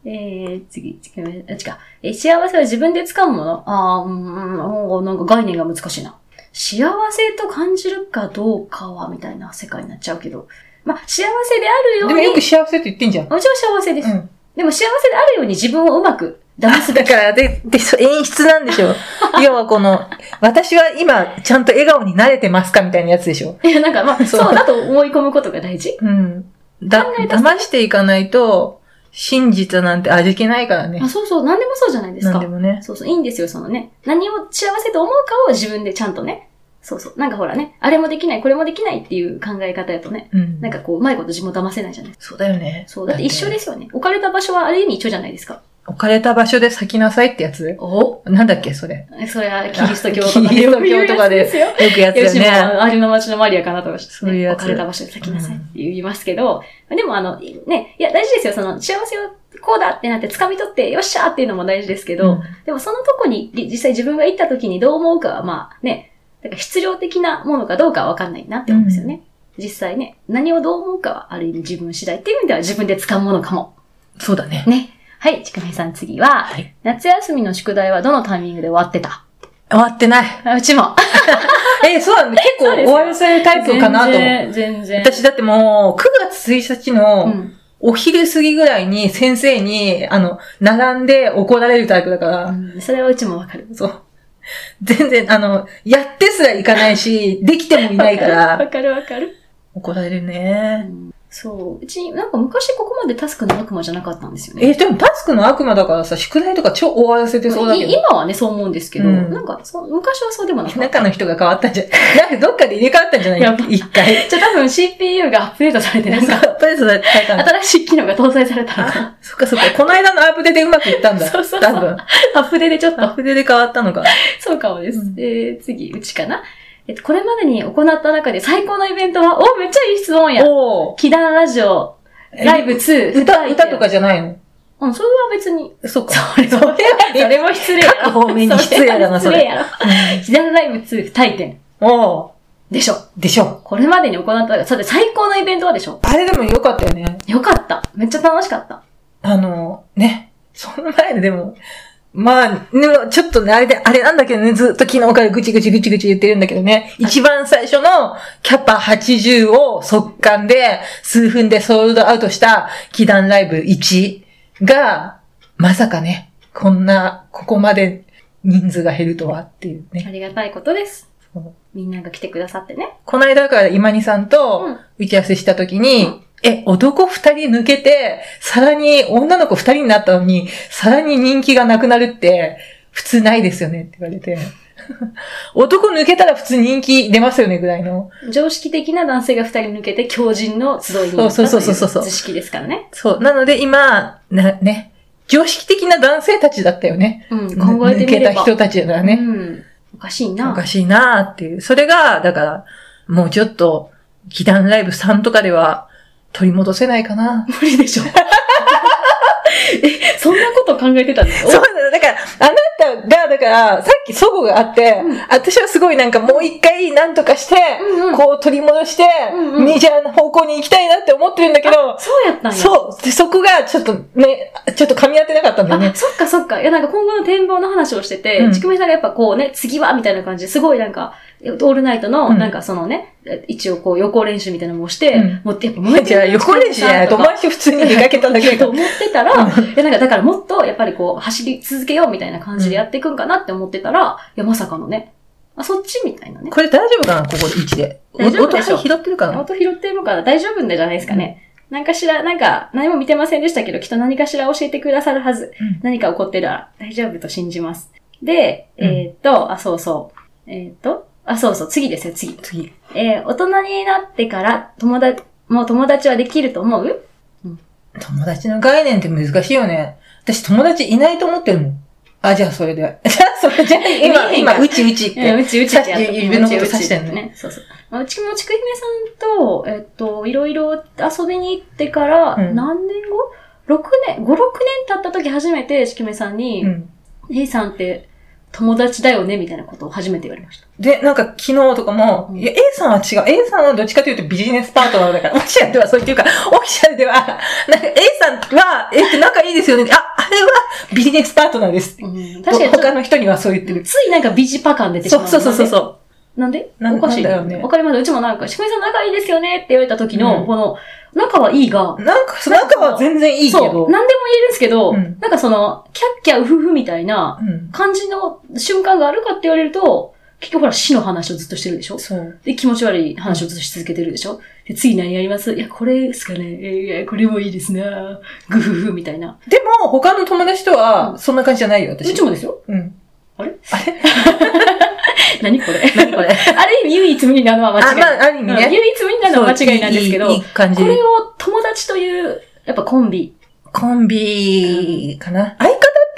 Speaker 1: えー、次、次、違う。えー、幸せは自分で掴むものああ、うん、うん、なんか概念が難しいな。幸せと感じるかどうかは、みたいな世界になっちゃうけど。まあ、幸せであるように。
Speaker 2: でもよく幸せって言ってんじゃん。
Speaker 1: もちろん幸せです。うん、でも幸せであるように自分をうまく騙す。
Speaker 2: だから、で、で、演出なんでしょ。要はこの、私は今、ちゃんと笑顔に慣れてますかみたいなやつでしょ。
Speaker 1: いや、なんかまあ、そうだと思い込むことが大事。
Speaker 2: うん。だ、騙していかないと、真実なんて味気ないからね。
Speaker 1: あ、そうそう、何でもそうじゃないですか。
Speaker 2: 何でもね。
Speaker 1: そうそう、いいんですよ、そのね。何を幸せと思うかを自分でちゃんとね。そうそう。なんかほらね、あれもできない、これもできないっていう考え方やとね。うん、なんかこう、うまいこと自分を騙せないじゃないです
Speaker 2: か。そうだよね。
Speaker 1: そう、だって一緒ですよね。置かれた場所はある意味一緒じゃないですか。
Speaker 2: 置かれた場所で咲きなさいってやつ？
Speaker 1: お
Speaker 2: なんだっけ、それ。
Speaker 1: それはキリスト教とかで。
Speaker 2: キリスト教とかでよくやつよね。よし
Speaker 1: も、ありの町のマリアかなとかして、ね、
Speaker 2: そういうやつ。
Speaker 1: 置かれた場所で咲きなさいって言いますけど、うん、でもあの、ね、いや、大事ですよ。その、幸せをこうだってなって掴み取って、よっしゃーっていうのも大事ですけど、うん、でもそのとこに、実際自分が行った時にどう思うかは、まあね、だから質量的なものかどうかはわかんないなって思うんですよね。うん、実際ね、何をどう思うかは、ある意味自分次第っていう意味では自分で掴むものかも。
Speaker 2: そうだね。
Speaker 1: ね。はい、ちくめさん次は、はい、夏休みの宿題はどのタイミングで終わってた？
Speaker 2: 終わってない。
Speaker 1: うちも。
Speaker 2: え、そうなんだ。結構終わらせるタイプかなと思う。
Speaker 1: 全然、全然。
Speaker 2: 私だってもう、くがつついたちの、お昼過ぎぐらいに先生に、あの、並んで怒られるタイプだから。
Speaker 1: うん、それはうちもわかる。
Speaker 2: そう。全然、あの、やってすらいかないし、できてもいないから。
Speaker 1: わかるわかる。
Speaker 2: 怒られるね。
Speaker 1: うんそう。うち、なんか昔ここまでタスクの悪魔じゃなかったんですよね。
Speaker 2: え、でもタスクの悪魔だからさ、宿題とか超終わらせてそうだけど。
Speaker 1: 今はね、そう思うんですけど、うん、なんかそ、昔はそうでもなかった。
Speaker 2: 中の人が変わったんじゃ、なんかどっかで入れ替わったんじゃない一回。
Speaker 1: じゃあ多分 シーピーユー がアップデートされてなんか、
Speaker 2: アップデートされた
Speaker 1: 新しい機能が搭載されたのか。
Speaker 2: そっかそっか。この間のアップデートでうまくいったんだ。
Speaker 1: そうそうそう。多分。アップデートでちょっと。
Speaker 2: アップデートで変わったのか。
Speaker 1: そうかもです。うん、えー、次、うちかな。えっと、これまでに行った中で最高のイベントは、お、めっちゃいい質問や。お祈願ラジオ。ライブツー。
Speaker 2: 歌、歌とかじゃないの？
Speaker 1: うん、それは別に。
Speaker 2: そうか。
Speaker 1: それは、それも失礼やろ。
Speaker 2: 各方面に失礼だな、それ。
Speaker 1: 失礼やろ。祈願ライブツー大展。
Speaker 2: おー。
Speaker 1: でしょ。
Speaker 2: でしょ。
Speaker 1: これまでに行った、さて最高のイベントはでしょ。
Speaker 2: あれでもよかったよね。
Speaker 1: よかった。めっちゃ楽しかった。
Speaker 2: あの、ね。その前ででも、まあ、でもちょっとね、あれで、あれなんだけどね、ずっと昨日からぐちぐちぐちぐち言ってるんだけどね、一番最初のキャパはちじゅうを速乾で数分でソールドアウトした祈願ライブいちが、まさかね、こんな、ここまで人数が減るとはっていうね。
Speaker 1: ありがたいことです。みんなが来てくださってね。
Speaker 2: この間から今にさんと打ち合わせしたときに、うんえ、男二人抜けて、さらに女の子二人になったのに、さらに人気がなくなるって、普通ないですよねって言われて。男抜けたら普通人気出ますよねぐらいの。
Speaker 1: 常識的な男性が二人抜けて、強靭の集いになったという図式ですからね。
Speaker 2: そう。なので今、な、ね、常識的な男性たちだったよね。
Speaker 1: うん、考えてみれば。
Speaker 2: 抜けた人たちだからね。
Speaker 1: うん。おかしいな。
Speaker 2: おかしいなっていう。それが、だから、もうちょっと、祈願ライブさんとかでは、取り戻せないかな。
Speaker 1: 無理でしょ。え、そんなこと考えてたんですか？
Speaker 2: そうだ、だから、あなたが、だから、さっき祖母があって、うん、私はすごいなんかもう一回なんとかして、うんうん、こう取り戻して、うんうん、メジャーな方向に行きたいなって思ってるんだけど、
Speaker 1: そうやったんや。
Speaker 2: そう。で、そこがちょっとね、ちょっと噛み合ってなかったんだよね。
Speaker 1: あ、そっかそっか。いや、なんか今後の展望の話をしてて、うん、ちくめさんがやっぱこうね、次はみたいな感じですごいなんか、オールナイトの、なんかそのね、うん、一応こう予行練習みたいなのもして、うん、もうやっぱ
Speaker 2: 燃えてる。じゃあ予行練習じゃない。友達普通に出かけただけ
Speaker 1: と思ってたら、いやなんかだからもっとやっぱりこう走り続けようみたいな感じでやっていくんかなって思ってたら、いやまさかのね、あ、そっちみたいなね。
Speaker 2: これ大丈夫かなここで位置で。
Speaker 1: 大丈夫でしょ。
Speaker 2: 音拾ってるかな
Speaker 1: 音拾ってるのかな大丈夫んじゃないですかね。うん、何かしら、なんか何も見てませんでしたけど、きっと何かしら教えてくださるはず。うん、何か起こってたら大丈夫と信じます。で、えー、っと、あ、そうそう。えー、っと、あ、そうそう、次ですよ、次。
Speaker 2: 次。
Speaker 1: えー、大人になってから友達、もう友達はできると思う？
Speaker 2: うん、友達の概念って難しいよね。私友達いないと思ってるもん。あ、じゃあそれで。じゃあそれじゃあ今、今、うちうちって。
Speaker 1: うちうちってやった。
Speaker 2: 指のこと指してる
Speaker 1: ね。そうそう。うちもちくひめさんと、えっと、いろいろ遊びに行ってから、何年後、うん、?ろく 年、ご、ろくねん経った時初めてちくひめさんに、うん、ヘイさんって友達だよねみたいなことを初めて言われました。
Speaker 2: で、なんか昨日とかも、うん、いや、A さんは違う。A さんはどっちかというとビジネスパートナーだから、オフィシャルではそういうか、オフィシャルでは、なんか A さんは、えっと、仲いいですよね。あ、あれはビジネスパートナーです。うん、確かに。他の人にはそう言ってる。
Speaker 1: ついなんかビジパ感出てしまう。
Speaker 2: そうそうそうそう。
Speaker 1: なんで
Speaker 2: なん
Speaker 1: おかしい
Speaker 2: だよね。
Speaker 1: わかります。うちもなんか、しくみさん仲いいですよねって言われた時の、うん、この、仲はいいが。
Speaker 2: なんか、仲は全然いいけど。
Speaker 1: そう。何でも言えるんですけど、うん、なんかその、キャッキャウフフみたいな感じの瞬間があるかって言われると、結局ほら死の話をずっとしてるでしょ。
Speaker 2: そう。
Speaker 1: で、気持ち悪い話をずっとし続けてるでしょ。で、次何やります？いや、これですかね。いや、これもいいですね。グフフみたいな。
Speaker 2: でも、他の友達とは、そんな感じじゃないよ、私。
Speaker 1: うちもですよ。
Speaker 2: うん。
Speaker 1: あれ
Speaker 2: あれ
Speaker 1: 何これ
Speaker 2: 何これ
Speaker 1: ある意味唯一無二なのは間違い。
Speaker 2: あ、まあ、ある意味ね。
Speaker 1: 唯一無二なのは間違いなんですけど、
Speaker 2: いい感じ。
Speaker 1: これを友達という、やっぱコンビ。
Speaker 2: コンビかな。相方って、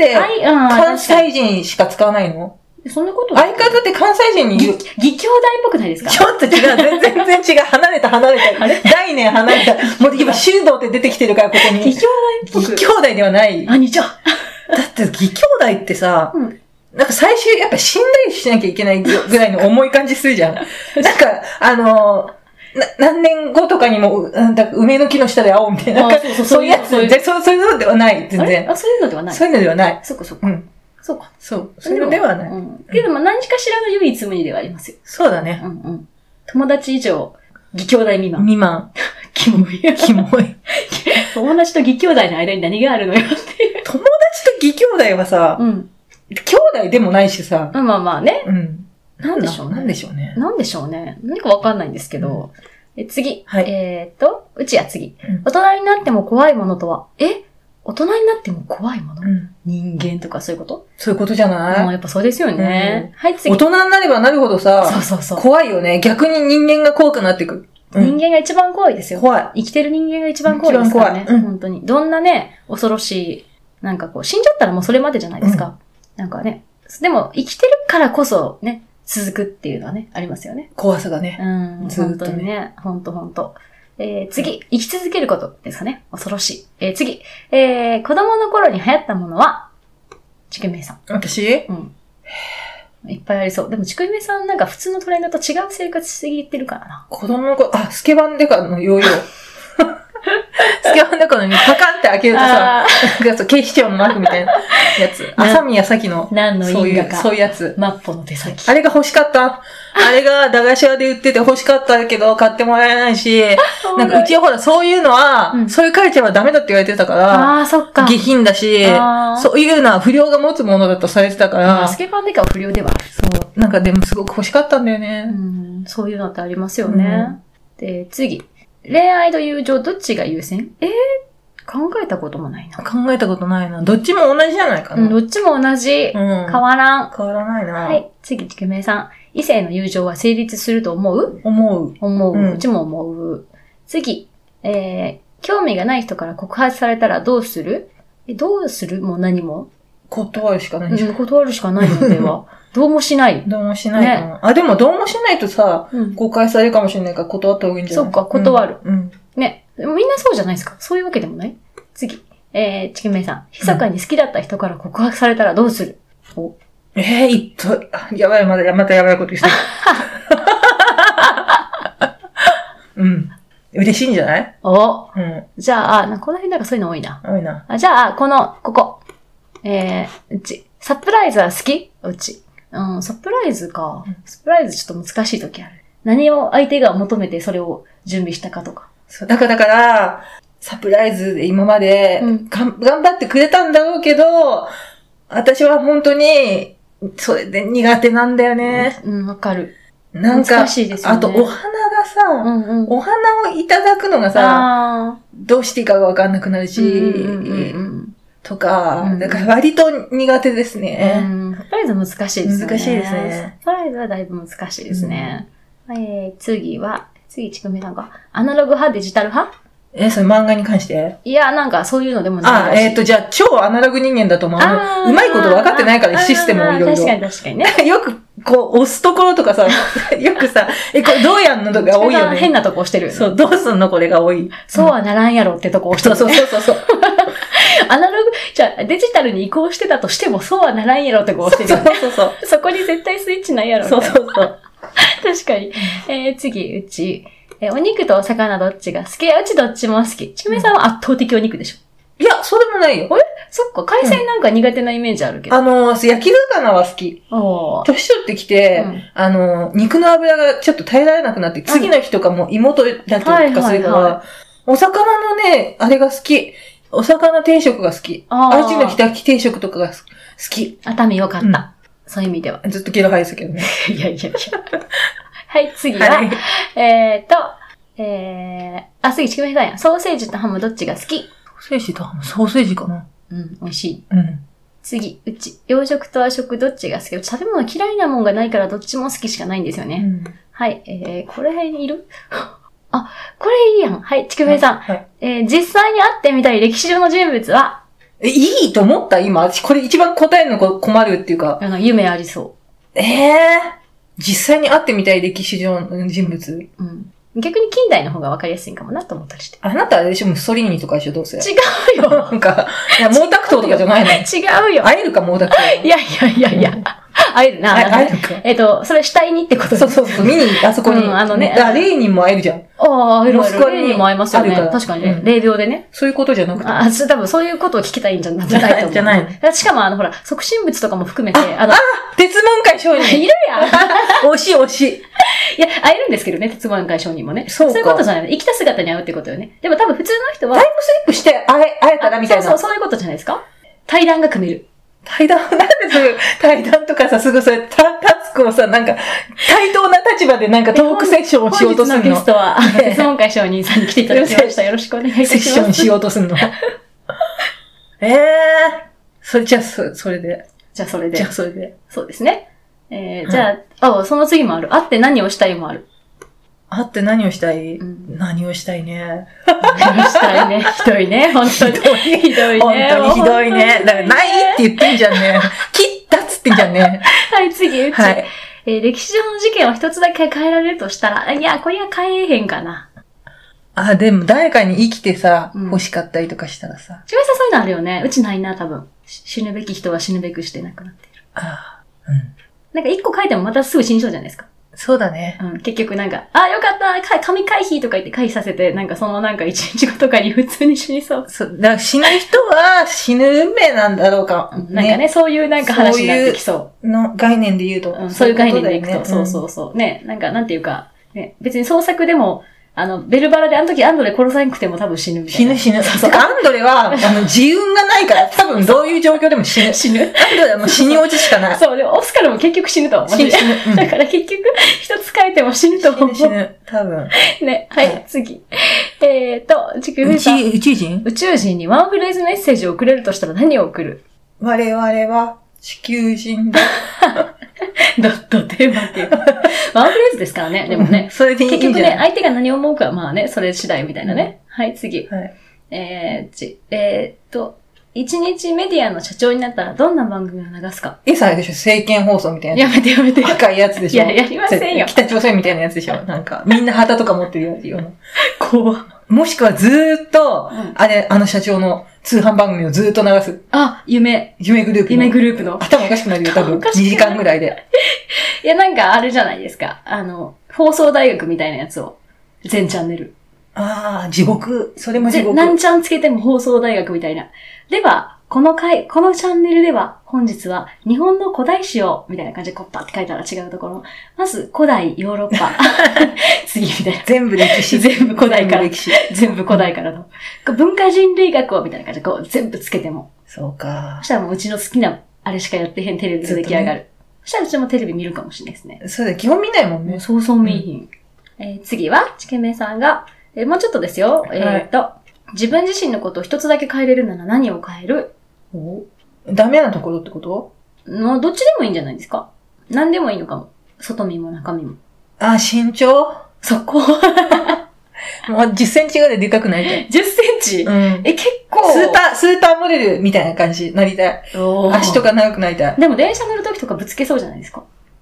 Speaker 2: 関西人しか使わないの？
Speaker 1: そんなこと
Speaker 2: 相方って関西人に言う。
Speaker 1: 義兄弟っぽくないですか？
Speaker 2: ちょっと違う。全然全然違う。離れた離れた。あれ概念離れた。もう今、修道って出てきてるから、ここに。
Speaker 1: 義兄弟っぽく。
Speaker 2: 義兄弟ではない。
Speaker 1: 兄ちゃん。
Speaker 2: だって、義兄弟ってさ、うん、なんか最終やっぱ死んだりしなきゃいけないぐらいの重い感じするじゃん。なんか、あのー、な、何年後とかにも、なんだ梅の木の下で会おうみたいな。なんかそうそうそういうやつ。そういうそうそういうのではない、全然。
Speaker 1: あ、そういうのではない。
Speaker 2: そういうのではない。
Speaker 1: そっかそっか。
Speaker 2: うん。
Speaker 1: そうか。
Speaker 2: そう。そういうのではない。
Speaker 1: うん。けど、まあ何かしらの唯一無二ではありますよ。
Speaker 2: そうだね。
Speaker 1: うんうん。友達以上、義兄弟未満。
Speaker 2: 未満。
Speaker 1: キモい。
Speaker 2: キモい。
Speaker 1: 友達と義兄弟の間に何があるのよっていう。
Speaker 2: 友達と義兄弟はさ、うん。兄弟でもないしさ。
Speaker 1: まあまあね。
Speaker 2: うん。
Speaker 1: なんでしょうね。
Speaker 2: なんでしょうね。
Speaker 1: なんでしょうね。何かわかんないんですけど。うん、え次。
Speaker 2: はい。
Speaker 1: えー、っと、うちや次、うん。大人になっても怖いものとは、え大人になっても怖いもの、うん、人間とかそういうこと
Speaker 2: そういうことじゃない
Speaker 1: もうやっぱそうですよね、うん。はい、次。
Speaker 2: 大人になればなるほどさ、
Speaker 1: そうそうそう。
Speaker 2: 怖いよね。逆に人間が怖くなってくる。
Speaker 1: うん、人間が一番怖いですよ。
Speaker 2: 怖い。
Speaker 1: 生きてる人間が一番怖いですからね。
Speaker 2: 一番怖い。うん、
Speaker 1: 本当に。どんなね、恐ろしい、なんかこう、死んじゃったらもうそれまでじゃないですか。うん、なんかね。でも、生きてるからこそね、続くっていうのはね、ありますよね。
Speaker 2: 怖さがね。
Speaker 1: うん。ずっとね。本当にね。本当本当。えー、次、生き続けることですかね。恐ろしい。えー、次、えー、子供の頃に流行ったものは、ちくめいさん。
Speaker 2: 私？
Speaker 1: うん。いっぱいありそう。でも、ちくめいさんなんか普通のトレーナーと違う生活しすぎてるからな。
Speaker 2: 子供の頃、あ、スケバンデカのヨーヨー。スケバンデカのにパカンって開けるとさ、なんか警視庁のマークみたいなやつ。朝宮咲の。
Speaker 1: 何の因果か。
Speaker 2: そういうやつ。
Speaker 1: マッポの手先。
Speaker 2: あれが欲しかった。あれが駄菓子屋で売ってて欲しかったけど買ってもらえないし、なんかうちはほらそういうのは、うん、そういうカルチャーはダメだって言われてたから、
Speaker 1: あそっか
Speaker 2: 下品だし、そういうのは不良が持つものだとされてたから、
Speaker 1: スケバンデカは不良ではある。
Speaker 2: そう。なんかでもすごく欲しかったんだよね。
Speaker 1: うん、そういうのってありますよね。うん、で、次。恋愛と友情どっちが優先？えー、考えたこともないな。
Speaker 2: 考えたことないな。どっちも同じじゃないかな。
Speaker 1: うん、どっちも同じ。うん、変わらん。
Speaker 2: 変わらないな。
Speaker 1: はい。次、ちくめいさん。異性の友情は成立すると思う？
Speaker 2: 思う。
Speaker 1: 思う。うん、うちも思う。次、えー、興味がない人から告発されたらどうする？え、どうする？もう何も。
Speaker 2: 断るしかないじゃん。
Speaker 1: うん、断るしかないのでは。どうもしない。
Speaker 2: どうもしないかな。ね、あ、でもどうもしないとさ、うん、誤解されるかもしれないから断った方がいいんじゃない？
Speaker 1: そっか、断る。
Speaker 2: うん。
Speaker 1: ね。でもみんなそうじゃないですか。そういうわけでもない？次。えー、ちくめいさん。密かに好きだった人から告白されたらどうする？うん、お
Speaker 2: えー、いっと、やばい、まだ、またやばいこと言ってる。うん。嬉しいんじゃない？
Speaker 1: お、
Speaker 2: うん、
Speaker 1: じゃあ、この辺なんかそういうの多いな。
Speaker 2: 多いな。
Speaker 1: あじゃあ、この、ここ。えー、うち。サプライズは好き？うち。うん、サプライズか。サプライズちょっと難しい時ある。何を相手が求めてそれを準備したかとか。
Speaker 2: そう、だから、だから、サプライズで今まで、うん、がん頑張ってくれたんだろうけど、私は本当に、それで苦手なんだよね。
Speaker 1: うん、わ、うん、かる。
Speaker 2: なんか、
Speaker 1: 難しいですよね。
Speaker 2: あとお花がさ、うんうん、お花をいただくのがさ、どうしていいかがわかんなくなるし、うんうんうんうん、とか、うん、だから割と苦手ですね。
Speaker 1: うん、サプライズ難しいですね。
Speaker 2: 難しいですね。
Speaker 1: サプライズはだいぶ難しいですね。うん、えー、次は、次、ちくめさんが、アナログ派、デジタル派？
Speaker 2: え、それ漫画に関して？
Speaker 1: いや、なんかそういうのでもない。
Speaker 2: あ、えっ、ー、と、じゃあ、超アナログ人間だと思う。うまいこと分かってないから、システムをいろいろ。
Speaker 1: 確かに確かにね。
Speaker 2: よく、こう、押すところとかさ、よくさ、え、これどうやんのとか多いよね。
Speaker 1: 変なとこ押してる。
Speaker 2: そう、どうすんのこれが多い。
Speaker 1: そうはならんやろってとこ押してる、
Speaker 2: ね。そうそうそうそう。
Speaker 1: アナログ、じゃあデジタルに移行してたとしてもそうはならんやろってこうしてる。
Speaker 2: そうそうそう。
Speaker 1: そこに絶対スイッチないやろ。
Speaker 2: そうそうそう。
Speaker 1: 確かに。えー、次、うち、えー、お肉とお魚どっちが好き？うちどっちも好き。ちくめさんは圧倒的お肉でしょ？
Speaker 2: いや、そうでもないよ。
Speaker 1: え？そっか、海鮮なんか苦手なイメージあるけど。
Speaker 2: うん、あのー、焼き魚は好き。年取ってきて、うん、あのー、肉の油がちょっと耐えられなくなって、次の日とかも妹だったりとかするから、はいはいはい、お魚のね、あれが好き。お魚定食が好き。アジのひたき定食とかが好き。
Speaker 1: 熱海よかった。うん、そういう意味では。
Speaker 2: ずっとゲロ吐いてたけどね。
Speaker 1: いやいやいや。はい、次は、はい、えーと、えー、あ、次、ちくめさんや。ソーセージとハムどっちが好き？
Speaker 2: ソーセージとハム、ソーセージかな。
Speaker 1: うん、美味しい。
Speaker 2: うん。
Speaker 1: 次、うち、洋食と和食どっちが好き？食べ物嫌いなもんがないからどっちも好きしかないんですよね。うん、はい、えー、これ辺にいる？あ、これいいやん。はい、ちくめさん。はいはい、えー、実際に会ってみたい歴史上の人物は？
Speaker 2: え、いいと思った今。私これ一番答えるの困るっていうか。
Speaker 1: あの、夢ありそう。
Speaker 2: ええー、実際に会ってみたい歴史上の人物？
Speaker 1: うん。逆に近代の方が分かりやすいかもなと思ったりして。
Speaker 2: あなたあれでしょ、ムッソリーニとかでしょ、どうせ。
Speaker 1: 違うよ。
Speaker 2: なんか、いや、毛沢東とかじゃないの。
Speaker 1: 違うよ。
Speaker 2: 会えるか、毛沢東。
Speaker 1: いやいやいやいや。会えるな。
Speaker 2: 会えるか。
Speaker 1: えっと、それ死体にってことです。
Speaker 2: そうそうそう。見に、あそこに。うん、あのね。あ、レーニンも会えるじゃん。
Speaker 1: ああ、会える会える。レーニンも会えますよね。確かにね。霊廟でね。
Speaker 2: そういうことじゃなくて。
Speaker 1: あ、多分そういうことを聞きたいんじゃないと思う。
Speaker 2: じゃない。
Speaker 1: しかもあの、ほら、促進物とかも含めて、
Speaker 2: あの、あ鉄門会商人。
Speaker 1: いるやん。
Speaker 2: 惜しい惜しい。
Speaker 1: いや、会えるんですけどね、鉄門会商人もね。そうか。そういうことじゃない。生きた姿に会うってことよね。でも多分普通の人は。
Speaker 2: タイムスリップして会え、会えたらみたいな。
Speaker 1: そうそう、そういうことじゃないですか。対談が組める。
Speaker 2: 対談、なんですぐ、対談とかさ、すぐそれ、タスクをさ、なんか、対等な立場でなんかトークセッションをしようとするの。
Speaker 1: 本日のゲストは、鉄門会商人さんに来ていただきました。よろしくお願いいたします。
Speaker 2: セッションしようとするの。ええー。それ、じゃあ、そ、それで。
Speaker 1: じゃあ、それで。
Speaker 2: じゃあ、それで。
Speaker 1: そうですね。えー、じゃあ、あ、その次もある。会って何をしたいもある。
Speaker 2: 会って何をしたい、うん、何をしたいね。
Speaker 1: 何をしたいね。ひどいね。本当に。ひどいね。
Speaker 2: 本当にひどいね。だからないって言ってんじゃんね。切ったっつってんじゃんね。
Speaker 1: はい、次、うち。はい、えー、歴史上の事件を一つだけ変えられるとしたら、いや、これは変えへんかな。
Speaker 2: あ、でも誰かに生きてさ、うん、欲しかったりとかしたらさ。
Speaker 1: ちめさそういうのあるよね。うちないな、多分。死ぬべき人は死ぬべくして亡くなっている。
Speaker 2: ああ、うん。
Speaker 1: なんか一個書いてもまたすぐ死にそうじゃないですか。
Speaker 2: そうだね。
Speaker 1: うん。結局なんか、あ、よかった紙回避とか言って回避させて、なんかそのなんか一日後とかに普通に死にそう。
Speaker 2: そう。だから死ぬ人は死ぬ運命なんだろうか。
Speaker 1: ね、なんかね、そういうなんか話になってきそう。
Speaker 2: そういうの概念で言うと。
Speaker 1: うん、そういう概念でいくと。そうそうそう。ね、なんかなんていうか、ね、別に創作でも、あの、ベルバラであの時アンドレ殺さなくても多分死ぬみたいな。
Speaker 2: 死ぬ死ぬ。そうそう。アンドレは、あの、自運がないから、多分どういう状況でも死ぬ。
Speaker 1: 死ぬ。アン
Speaker 2: ドレはもう死に落ちしかない。
Speaker 1: そう、でもオスカルも結局死ぬと思う。死ぬ、死ぬ。うん、だから結局、一つ書いても死ぬと思う。
Speaker 2: 死ぬ、死ぬ。多分。
Speaker 1: ね、はい、はい、次。えーと、ちくふさん。
Speaker 2: 宇宙人
Speaker 1: 宇宙人にワンフレーズメッセージを送れるとしたら何を送る？
Speaker 2: 我々は地球人だ。
Speaker 1: ドットテーマっていうか。ワンフレーズですからね、でもね。
Speaker 2: それでいいんじゃない？
Speaker 1: 結局ね、相手が何を思うか、まあね、それ次第みたいなね。うん、はい、次。はい、えー、ち、えー、っと、一日メディアの社長になったらどんな番組を流すか？
Speaker 2: え、さあれでしょ、政見放送みたいなや
Speaker 1: つ。やめてやめて。
Speaker 2: 赤いやつでしょ。
Speaker 1: いや、やりませんよ。
Speaker 2: 北朝鮮みたいなやつでしょ。なんか、みんな旗とか持ってるような。
Speaker 1: 怖っ。
Speaker 2: もしくはずーっと、うん、あれ、あの社長の通販番組をずーっと流す。
Speaker 1: あ、夢。
Speaker 2: 夢グループ
Speaker 1: の。夢グループの。
Speaker 2: 頭おかしくなるよ、多分。にじかんぐらいで。
Speaker 1: いや、なんかあれじゃないですか。あの、放送大学みたいなやつを。全チャンネル。
Speaker 2: ああ、地獄。それも地獄。
Speaker 1: 何ちゃんつけても放送大学みたいな。では、この回、このチャンネルでは、本日は日本の古代史を、みたいな感じでコッパって書いたら違うところ。まず、古代ヨーロッパ。次みたいな。
Speaker 2: 全部歴史。
Speaker 1: 全部古代から。
Speaker 2: 全部歴史。
Speaker 1: 全部古代からの。文化人類学を、みたいな感じで、こう、全部つけても。
Speaker 2: そうか。
Speaker 1: そしたらもううちの好きな、あれしかやってへんテレビで出来上がる。ね、そしたらうちもテレビ見るかもしれないですね。
Speaker 2: そうだ、基本見ないもんね。
Speaker 1: そうそう見えひん。うん、えー、次は、ちけめさんが、えー、もうちょっとですよ。はい、えー、っと、自分自身のことを一つだけ変えれるなら何を変える？
Speaker 2: おダメなところってこと？
Speaker 1: のどっちでもいいんじゃないですか？何でもいいのかも。外身も中身も。
Speaker 2: あ、身長？
Speaker 1: そこ。
Speaker 2: もうじゅっセンチぐらいでかくなりたい。
Speaker 1: じゅっセンチ？うん。え、結構。
Speaker 2: スーパー、スーパーモデルみたいな感じになりたい。足とか長くなりたい。
Speaker 1: でも電車乗るときとかぶつけそうじゃないですか？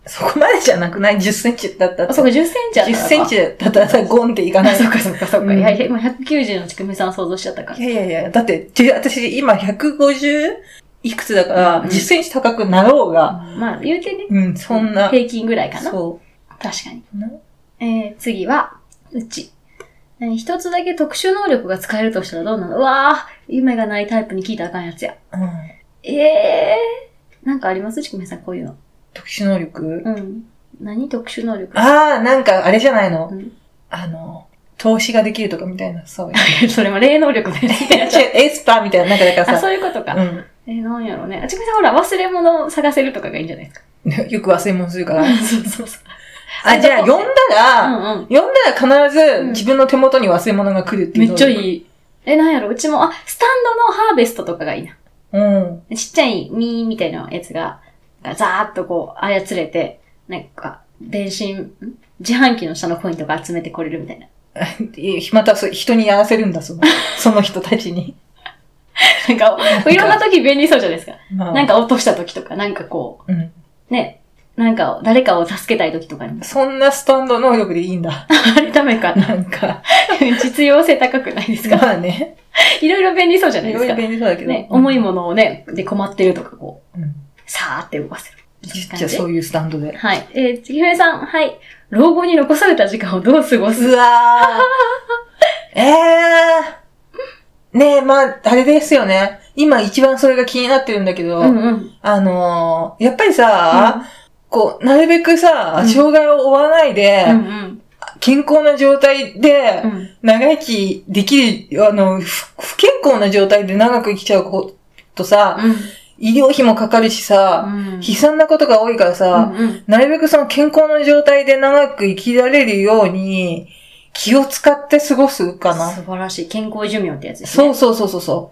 Speaker 2: そこまでじゃなくない ?じゅっセンチだったら。
Speaker 1: あ、そうか、じゅっセンチだったら。
Speaker 2: じゅっセンチだったらさ、ゴンっていかない。
Speaker 1: そうか、そうか、そうか。いやいや、今ひゃくきゅうじゅうのちくみさん想像しちゃったから。
Speaker 2: いやいやいや、だって、私今ひゃくごじゅういくつだから、うん、じゅっセンチ高くなろうが。
Speaker 1: うん、まあ、言うてね。
Speaker 2: うん、そんな。
Speaker 1: 平均ぐらいかな。
Speaker 2: そう。
Speaker 1: 確かに。えー、次は、うち。一つだけ特殊能力が使えるとしたらどうなの？うわぁ、夢がないタイプに聞いたらあかんやつや。うん、ええー。なんかありますちくみさん、こういうの。
Speaker 2: 特殊能力？
Speaker 1: うん。何特殊能力？
Speaker 2: ああ、なんかあれじゃないの、うん、あの、投資ができるとかみたいな、そう
Speaker 1: いう。それも霊能力でね。
Speaker 2: エスパーみたいな、なんかだからさ。
Speaker 1: あ、そういうことか。うん、えー、なんやろうね。あ、ちくみさんほら、忘れ物を探せるとかがいいんじゃないですか。
Speaker 2: よく忘れ物するから。
Speaker 1: そうそうそう。
Speaker 2: あ、じゃあ、読んだら、うんうん、読んだら必ず自分の手元に忘れ物が来るっていう、
Speaker 1: うん。めっちゃいい。え、なんやろうちも、あ、スタンドのハーベストとかがいいな。うん。ちっちゃいミーみたいなやつが、ザーッとこう、操れて、なんか、電信、自販機の下のコインとか集めてこれるみたいな。
Speaker 2: また人にやらせるんだ、その、その人たちに。
Speaker 1: なんか、いろんな時便利そうじゃないですか。まあ、なんか落とした時とか、なんかこう、うん、ね。なんか、誰かを助けたい時とかに。
Speaker 2: そんなスタンド能力でいいんだ。
Speaker 1: あれダメか。なんか、実用性高くないですか？
Speaker 2: まあね。
Speaker 1: いろいろ便利そうじゃないですか。
Speaker 2: いろいろ便利そうだけど。
Speaker 1: ね、重いものをね、で困ってるとかこう、うん、さーって動かせる。
Speaker 2: じゃあそういうスタンドで。
Speaker 1: はい。えー、ちぎふえさん、はい。老後に残された時間をどう過ごす？
Speaker 2: うわー。えー。ねえ、まあ、あれですよね。今一番それが気になってるんだけど、うんうん、あのー、やっぱりさ、うんこう、なるべくさ、障害を負わないで、うんうん、健康な状態で、長生きできる、あの、不健康な状態で長く生きちゃうとさ、うん、医療費もかかるしさ、うん、悲惨なことが多いからさ、うんうん、なるべくその健康な状態で長く生きられるように、気を使って過ごすかな。
Speaker 1: 素晴らしい。健康寿命ってやつですね。
Speaker 2: そうそうそうそう。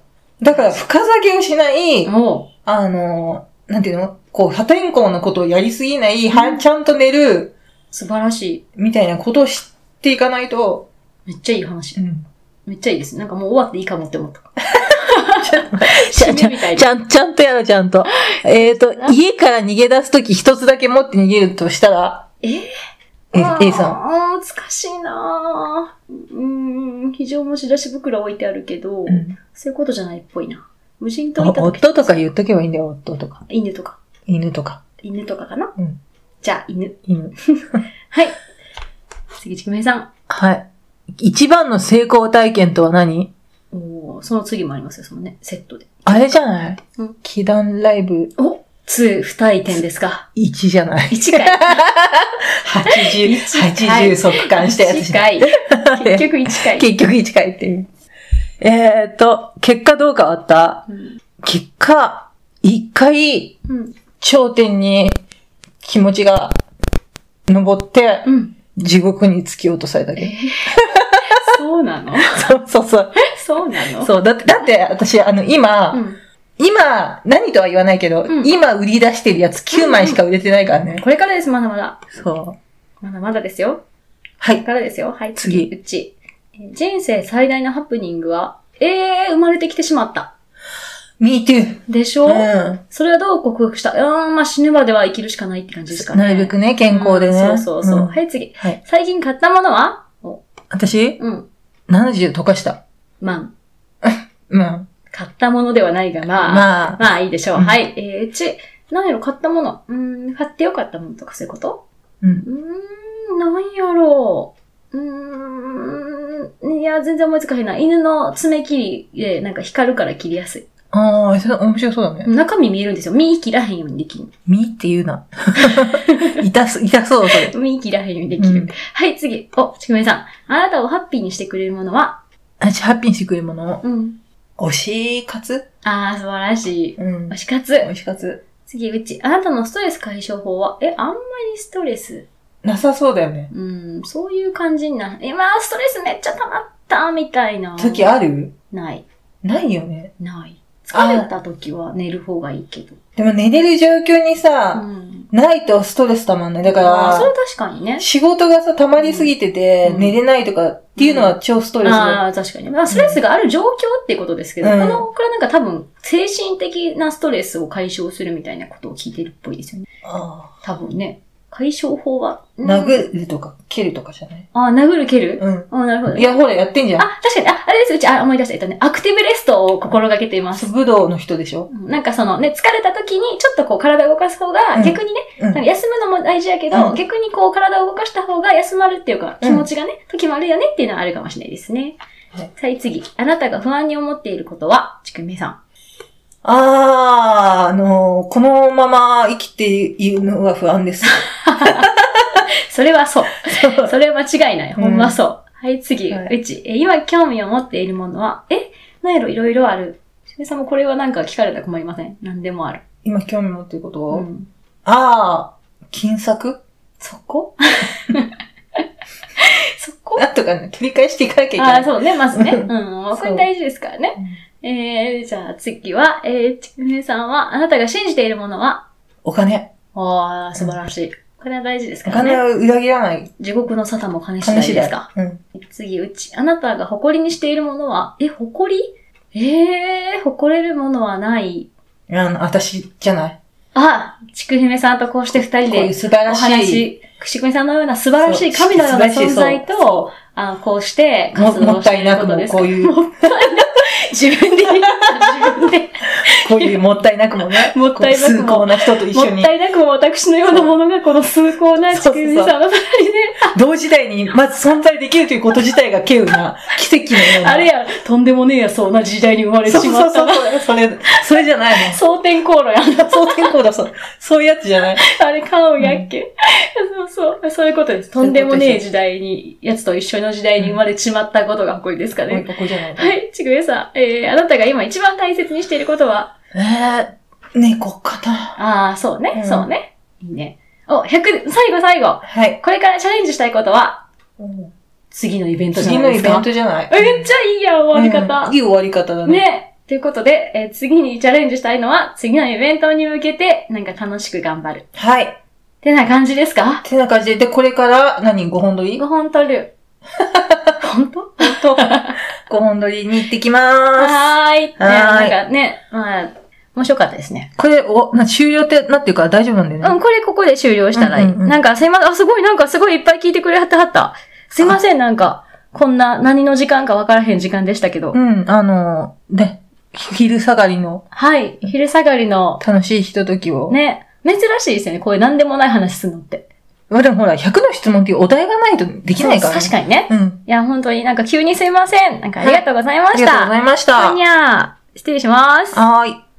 Speaker 2: だから、深酒をしない、あの、なんていうのこう、破天荒なことをやりすぎない、うん、ちゃんと寝る。
Speaker 1: 素晴らしい。
Speaker 2: みたいなことを知っていかないと。
Speaker 1: めっちゃいい話。うん、めっちゃいいです。なんかもう終わっていいかもって思った。
Speaker 2: ちゃん、ちゃん、ちゃんとやろ、ちゃんと。えっと、家から逃げ出すとき一つだけ持って逃げるとしたら。
Speaker 1: えー、
Speaker 2: え、A さん。
Speaker 1: ああ、難しいなぁ。うん、非常持ち出し袋置いてあるけど、うん、そういうことじゃないっぽいな。無人島行った時。
Speaker 2: 夫とか言っとけばいいんだよ、夫とか。
Speaker 1: 犬とか。
Speaker 2: 犬とか。
Speaker 1: 犬とかかなうん。じゃあ、犬。
Speaker 2: 犬。
Speaker 1: はい。次、ちくめいさん。
Speaker 2: はい。一番の成功体験とは何？
Speaker 1: おー、その次もありますよ、そのね、セットで。
Speaker 2: あれじゃない？うん。祈願ライブ。
Speaker 1: おに、不退転ですか？
Speaker 2: いちじゃない。
Speaker 1: いちかい。
Speaker 2: はちじゅう、はちじゅう速乾したやつじゃない。
Speaker 1: いちかい。結局いちかい。
Speaker 2: 結局いちかいっていう。えーっと、結果どう変わった？うん、結果、一回、うん、頂点に気持ちが登って、うん、地獄に突き落とされたけど。えー、
Speaker 1: そうなの？
Speaker 2: そうそうそう。
Speaker 1: そうなの？
Speaker 2: そう、だって、だって私、あの、今、うん、今、何とは言わないけど、うん、今売り出してるやつきゅうまいしか売れてないからね。うんうん、
Speaker 1: これからです、まだまだ。
Speaker 2: そう。
Speaker 1: まだまだですよ。
Speaker 2: はい。
Speaker 1: これからですよ。はい、次。次うち。人生最大のハプニングは、えー、生まれてきてしまった。
Speaker 2: me too.
Speaker 1: でしょ？うん。それはどう克服した？あー、まあ、死ぬまでは生きるしかないって感じですかね。
Speaker 2: なるべくね、健康でね。
Speaker 1: うん、そうそうそう。うん、はい、次。はい。最近買ったものは？
Speaker 2: 私？うん。ななじゅう溶かした。
Speaker 1: 万。
Speaker 2: うん。
Speaker 1: 買ったものではないが、まあ。まあ。まあ、いいでしょう。うん、はい。えー、うち、何やろ、買ったもの。うーん、買ってよかったものとかそういうこと？うん。うーん、何やろう。うーん、いや、全然思いつかへんな。犬の爪切りで、なんか光るから切りやすい。
Speaker 2: ああ、それ面白そうだね。
Speaker 1: 中身見えるんですよ。身切らへんようにできる。
Speaker 2: 身って言うな。痛す、痛そう、それ。
Speaker 1: 身切らへんようにできる。うん、はい、次。お、ちくめさん。あなたをハッピーにしてくれるものは？
Speaker 2: 私、ハッピーにしてくれるもの？うん。推し活？
Speaker 1: ああ、素晴らしい。うん。推し活。
Speaker 2: 推し活。
Speaker 1: 次、うち。あなたのストレス解消法は？え、あんまりストレス
Speaker 2: なさそうだよね。
Speaker 1: うん、そういう感じにな。今、ストレスめっちゃ溜まったみたいな。
Speaker 2: 時ある？
Speaker 1: ない。
Speaker 2: ないよね。
Speaker 1: ない。疲れた時は寝る方がいいけど。
Speaker 2: でも寝れる状況にさ、うん、ないとストレス溜まんない。だから、
Speaker 1: それ確かにね。
Speaker 2: 仕事がさ、溜まりすぎてて、うん、寝れないとかっていうのは超ストレスだ、うん、
Speaker 1: ああ、確かに。まあ、ストレスがある状況っていうことですけど、うん、この、これはなんか多分、精神的なストレスを解消するみたいなことを聞いてるっぽいですよね。ああ。多分ね。 解消法は、
Speaker 2: 殴るとか、蹴るとかじゃない？
Speaker 1: あ、殴る蹴る？
Speaker 2: うん。
Speaker 1: あ、なるほど、ね。
Speaker 2: いや、ほら、やってんじゃん。
Speaker 1: あ、確かに、あ、あれです、うち、あ、思い出した。えっとね、アクティブレストを心がけています。
Speaker 2: 武道の人でしょ？
Speaker 1: なんかそのね、疲れた時に、ちょっとこう、体を動かす方が、逆にね、うん、休むのも大事やけど、うん、逆にこう、体を動かした方が休まるっていうか、気持ちがね、時もあるよねっていうのはあるかもしれないですね。はい、はい、次。あなたが不安に思っていることは、ちくみさん。
Speaker 2: あー、あのー、このまま生きているのが不安です。
Speaker 1: それはそう。それは間違いない。ほんまそう。うん、はい、次。はい、うち、え、今興味を持っているものは、え、なんやろ、いろいろある。しめさんもこれはなんか聞かれたら困りません。何でもある。
Speaker 2: 今興味持っていることは、うん、あー、金策？
Speaker 1: そこそこ
Speaker 2: なんとかね、繰り返していかなきゃいけない。
Speaker 1: ああ、そうね、まずね。うん。これ大事ですからね。えー、じゃあ次は、えー、ちくみさんは、あなたが信じているものは
Speaker 2: お金。
Speaker 1: ああ、素晴らしい。うんこれは大事ですからね。
Speaker 2: お金を裏切らない。
Speaker 1: 地獄の沙汰も金次第ですか。うん、次、うち、あなたが誇りにしているものは、え、誇りええー、誇れるものはない。
Speaker 2: いや、私じゃない。
Speaker 1: あ、ちくひめさんとこうして二人で、こういう素晴らしいお話、くしくみさんのような素晴らしい神のような存在と、あこうして活動していることですか。もったいなくもこういう。もったいなく自分で言った、自分で。
Speaker 2: こういうもったいなくもね。
Speaker 1: もったいなくも。
Speaker 2: 崇高な人と一緒に。
Speaker 1: もったいなくも私のようなものがこの崇高なちくみさんの隣で。
Speaker 2: 同時代にまず存在できるということ自体が稀有な奇跡のような。
Speaker 1: あれや、とんでもねえや、そうな時代に生まれてしまった。
Speaker 2: そうそうそう。それ、それじゃないの。
Speaker 1: 蒼天航路やん。
Speaker 2: 蒼天航路、そう。そういうやつじゃない。
Speaker 1: あれ、カウンやっけ、うん、そうそう。そういうことです。とんでもねえ時代に、やつと一緒の時代に生まれてしまったことが誇りですかね。
Speaker 2: 誇りじゃない。
Speaker 1: はい、ちくみさん。えー、あなたが今一番大切にしていることは
Speaker 2: えー、猫かな。
Speaker 1: ああ、そうね、うん、そうね。いいね。お、ひゃく、最後最後。
Speaker 2: はい。
Speaker 1: これからチャレンジしたいことは、うん、次のイベントじゃないですか。
Speaker 2: 次のイベントじゃない。
Speaker 1: めっちゃいいやん、終わり方。
Speaker 2: うん、いい終わり方だね。
Speaker 1: ね。ということで、えー、次にチャレンジしたいのは、次のイベントに向けて、なんか楽しく頑張る。
Speaker 2: はい。
Speaker 1: ってな感じですか？
Speaker 2: ってな感じで、で、これから何、ごほん撮り ?ご
Speaker 1: ほん撮る。本当
Speaker 2: 本当ごほん撮りに行ってきまーす。
Speaker 1: はーい。はーい。なんかね、まあ、面白かったですね。
Speaker 2: これ、お、な、終了ってなっていうから大丈夫なんだよね。
Speaker 1: うん、これここで終了したらいい。うんうんうん、なんかすいません、あ、すごい、なんかすごいいっぱい聞いてくれはったはった。すいません、なんか、こんな何の時間かわからへん時間でしたけど。
Speaker 2: うん、あの、ね、昼下がりの。
Speaker 1: はい、昼下がりの。
Speaker 2: 楽しいひとときを。
Speaker 1: ね、珍しいですよね、こういう何でもない話するのって。
Speaker 2: でもほら、ひゃくの質問っていうお題がないとできないからね。
Speaker 1: 確かにね。
Speaker 2: うん。
Speaker 1: いや、本当になんか急にすいません。なんかありがとうございました。はい、
Speaker 2: ありがとうございました。
Speaker 1: にゃー。失礼します。
Speaker 2: はーい。